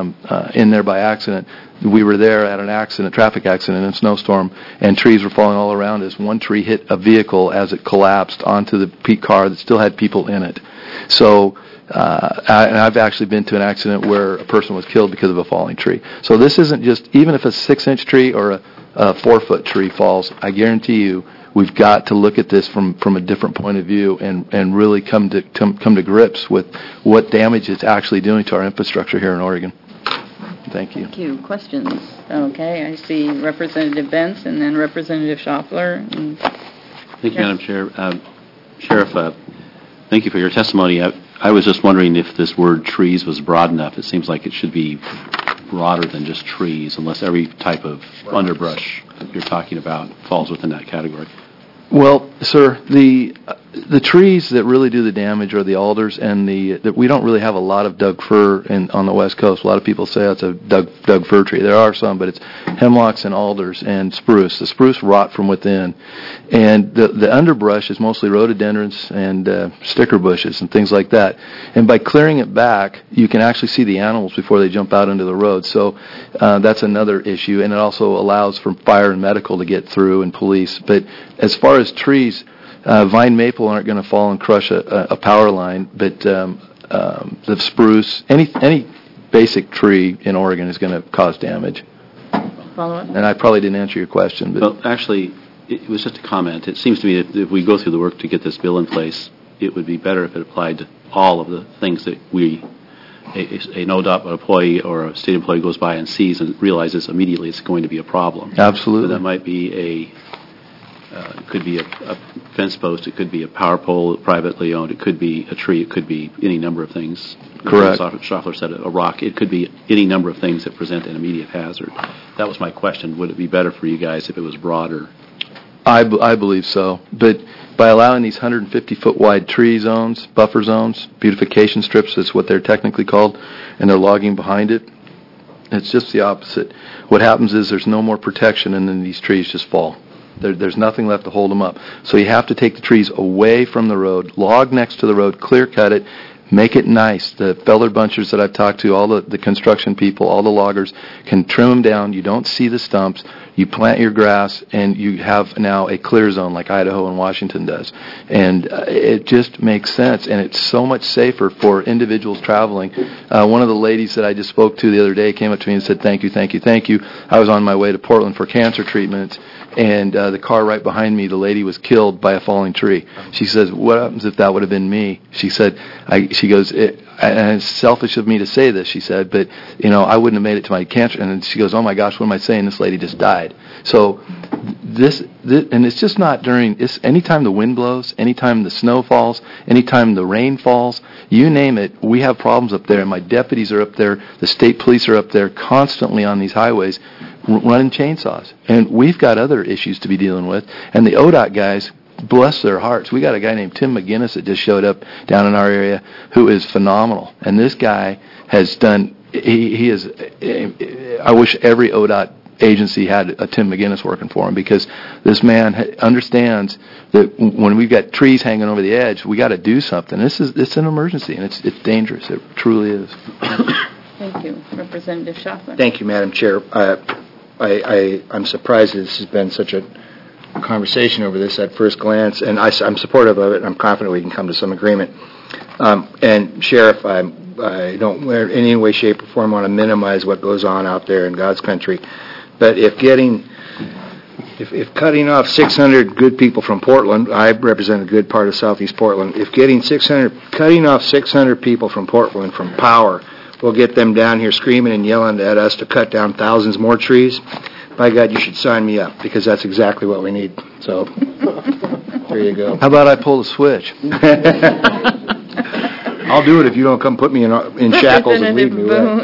in there by accident. We were there at an accident, traffic accident in a snowstorm, and trees were falling all around us. One tree hit a vehicle as it collapsed onto the car that still had people in it." So, and I've actually been to an accident where a person was killed because of a falling tree. So this isn't just, even if a 6-inch tree or a 4-foot tree falls, I guarantee you, we've got to look at this from a different point of view and really come to grips with what damage it's actually doing to our infrastructure here in Oregon. Thank you. Thank you. Questions? Okay, I see Representative Bentz and then Representative Schaffler. Thank you, Madam Chair. Sheriff, thank you for your testimony. I was just wondering if this word trees was broad enough. It seems like it should be broader than just trees, unless every type of underbrush you're talking about falls within that category. Well, sir, the trees that really do the damage are the alders, and that we don't really have a lot of Doug fir on the West Coast. A lot of people say it's a Doug fir tree. There are some, but it's hemlocks and alders and spruce. The spruce rot from within, and the underbrush is mostly rhododendrons and sticker bushes and things like that. And by clearing it back, you can actually see the animals before they jump out into the road. So that's another issue, and it also allows for fire and medical to get through and police. But as far as trees, vine maple aren't going to fall and crush a power line, but the spruce, any basic tree in Oregon is going to cause damage. Follow up? And I probably didn't answer your question. But Well, actually, it was just a comment. It seems to me that if we go through the work to get this bill in place, it would be better if it applied to all of the things that an ODOT employee or a state employee goes by and sees and realizes immediately it's going to be a problem. Absolutely. So that might be it could be a fence post, it could be a power pole privately owned, it could be a tree, it could be any number of things. Correct. Schaffler said a rock. It could be any number of things that present an immediate hazard. That was my question. Would it be better for you guys if it was broader? I believe so. But by allowing these 150-foot wide tree zones, buffer zones, beautification strips, that's what they're technically called, and they're logging behind it, it's just the opposite. What happens is there's no more protection, and then these trees just fall. There's nothing left to hold them up. So you have to take the trees away from the road, log next to the road, clear cut it, make it nice. The feller bunchers that I've talked to, all the construction people, all the loggers can trim them down. You don't see the stumps. You plant your grass, and you have now a clear zone like Idaho and Washington does. And it just makes sense, and it's so much safer for individuals traveling. One of the ladies that I just spoke to the other day came up to me and said, thank you, thank you, thank you. I was on my way to Portland for cancer treatment, and the car right behind me, the lady was killed by a falling tree. She says, what happens if that would have been me? She said, she goes, and it's selfish of me to say this, she said, but, I wouldn't have made it to my cancer. And then she goes, oh my gosh, what am I saying? This lady just died. So this and it's just not it's anytime the wind blows, anytime the snow falls, anytime the rain falls, you name it, we have problems up there. And my deputies are up there, the state police are up there constantly on these highways running chainsaws. And we've got other issues to be dealing with. And the ODOT guys, bless their hearts. We got a guy named Tim McGinnis that just showed up down in our area who is phenomenal. And this guy has done, he is, I wish every ODOT agency had a Tim McGinnis working for him, because this man understands that when we've got trees hanging over the edge, we got to do something. It's an emergency, and it's dangerous. It truly is. Thank you. Representative Schaffler. Thank you, Madam Chair. I'm surprised that this has been such a conversation over this at first glance, and I'm supportive of it, and I'm confident we can come to some agreement. And Sheriff, I don't in any way, shape, or form want to minimize what goes on out there in God's country, but if cutting off 600 good people from Portland, I represent a good part of southeast Portland, if cutting off 600 people from Portland from power will get them down here screaming and yelling at us to cut down thousands more trees, by God, you should sign me up, because that's exactly what we need. So, there you go. How about I pull the switch? I'll do it if you don't come put me in shackles and leave me away.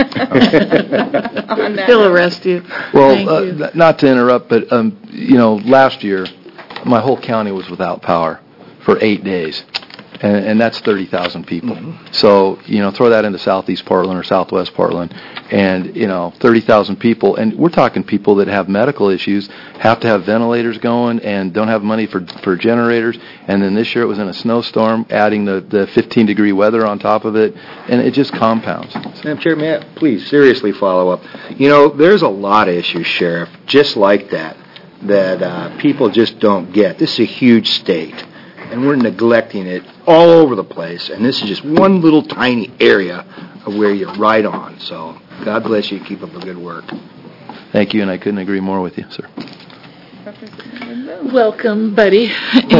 He'll arrest you. Well, not to interrupt, but, last year, my whole county was without power for 8 days. And that's 30,000 people. Mm-hmm. So, throw that into southeast Portland or southwest Portland, and, 30,000 people. And we're talking people that have medical issues, have to have ventilators going, and don't have money for generators. And then this year it was in a snowstorm, adding the 15-degree weather on top of it, and it just compounds. Madam Chair, may I please seriously follow up? There's a lot of issues, Sheriff, just like that people just don't get. This is a huge state, and we're neglecting it all over the place, and this is just one little tiny area of where you're right on. So God bless you. Keep up the good work. Thank you, and I couldn't agree more with you, sir. Welcome, buddy.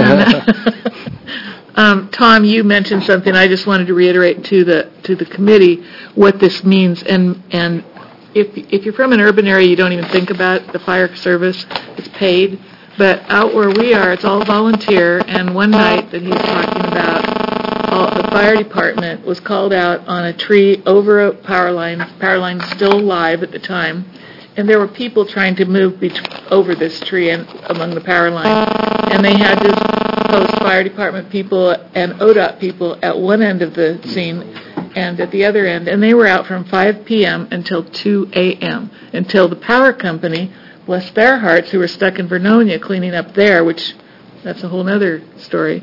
And, Tom, you mentioned something. I just wanted to reiterate to the committee what this means. And if you're from an urban area, you don't even think about the fire service. It's paid. But out where we are, it's all volunteer. And one night that he was talking about, the fire department was called out on a tree over a power line. Power line still alive at the time. and there were people trying to move over this tree and among the power lines, and they had to post fire department people and ODOT people at one end of the scene and at the other end, and they were out from 5 p.m. until 2 a.m., until the power company, bless their hearts, who were stuck in Vernonia cleaning up there, which that's a whole other story.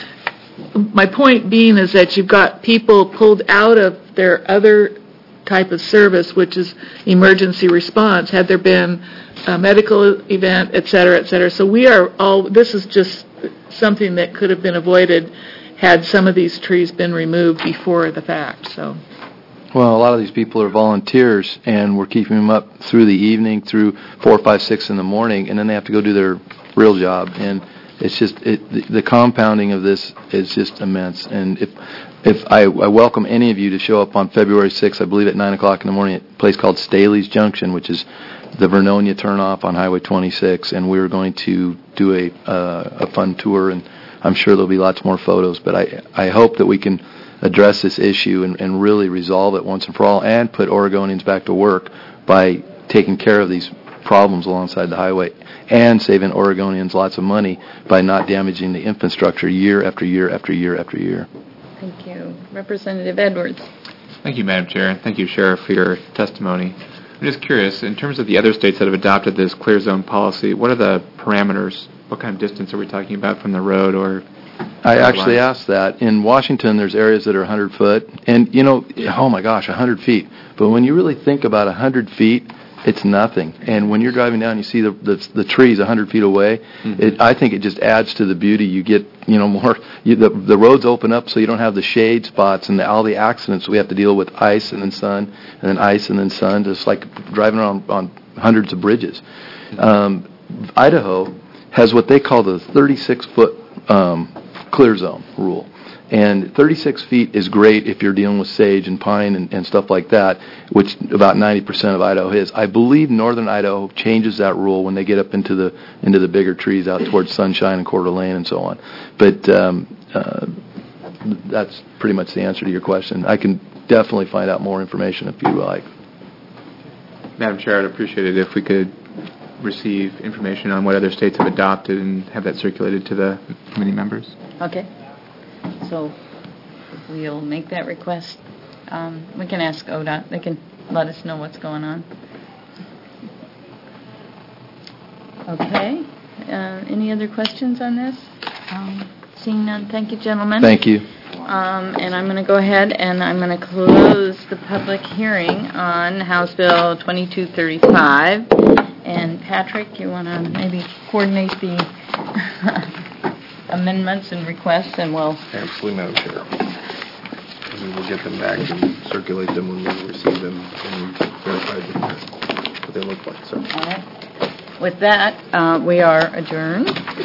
My point being is that you've got people pulled out of their other type of service, which is emergency response, had there been a medical event, et cetera, et cetera. So this is just something that could have been avoided had some of these trees been removed before the fact. So, well, a lot of these people are volunteers, and we're keeping them up through the evening, through 4, 5, 6 in the morning, and then they have to go do their real job. And it's just the compounding of this is just immense. And if I welcome any of you to show up on February 6th, I believe at 9 o'clock in the morning, at a place called Staley's Junction, which is the Vernonia turnoff on Highway 26, and we're going to do a fun tour, and I'm sure there'll be lots more photos. But I hope that we can address this issue and really resolve it once and for all, and put Oregonians back to work by taking care of these problems alongside the highway, and saving Oregonians lots of money by not damaging the infrastructure year after year after year after year. Thank you. Representative Edwards. Thank you, Madam Chair, and thank you, Sheriff, for your testimony. I'm just curious, in terms of the other states that have adopted this clear zone policy, what are the parameters? What kind of distance are we talking about from the road or... I actually asked that. In Washington, there's areas that are 100 foot, and, oh my gosh, 100 feet. But when you really think about 100 feet, it's nothing. And when you're driving down, you see the trees 100 feet away. Mm-hmm. I think it just adds to the beauty. You get, more. The roads open up, so you don't have the shade spots and all the accidents we have to deal with: ice and then sun, and then ice and then sun. Just like driving on hundreds of bridges. Idaho has what they call the 36-foot clear zone rule. And 36 feet is great if you're dealing with sage and pine and stuff like that, which about 90% of Idaho is. I believe northern Idaho changes that rule when they get up into the bigger trees out towards Sunshine and Coeur d'Alene and so on. But that's pretty much the answer to your question. I can definitely find out more information if you like. Madam Chair, I'd appreciate it if we could receive information on what other states have adopted and have that circulated to the committee members. Okay. So we'll make that request. We can ask ODOT. They can let us know what's going on. Okay. Any other questions on this? Seeing none, thank you, gentlemen. Thank you. And I'm going to go ahead and I'm going to close the public hearing on House Bill 2235. And Patrick, you want to maybe coordinate the amendments and requests, and we'll... Absolutely, Madam Chair. And we will get them back and circulate them when we receive them and verify what they look like. So. All right. With that, we are adjourned.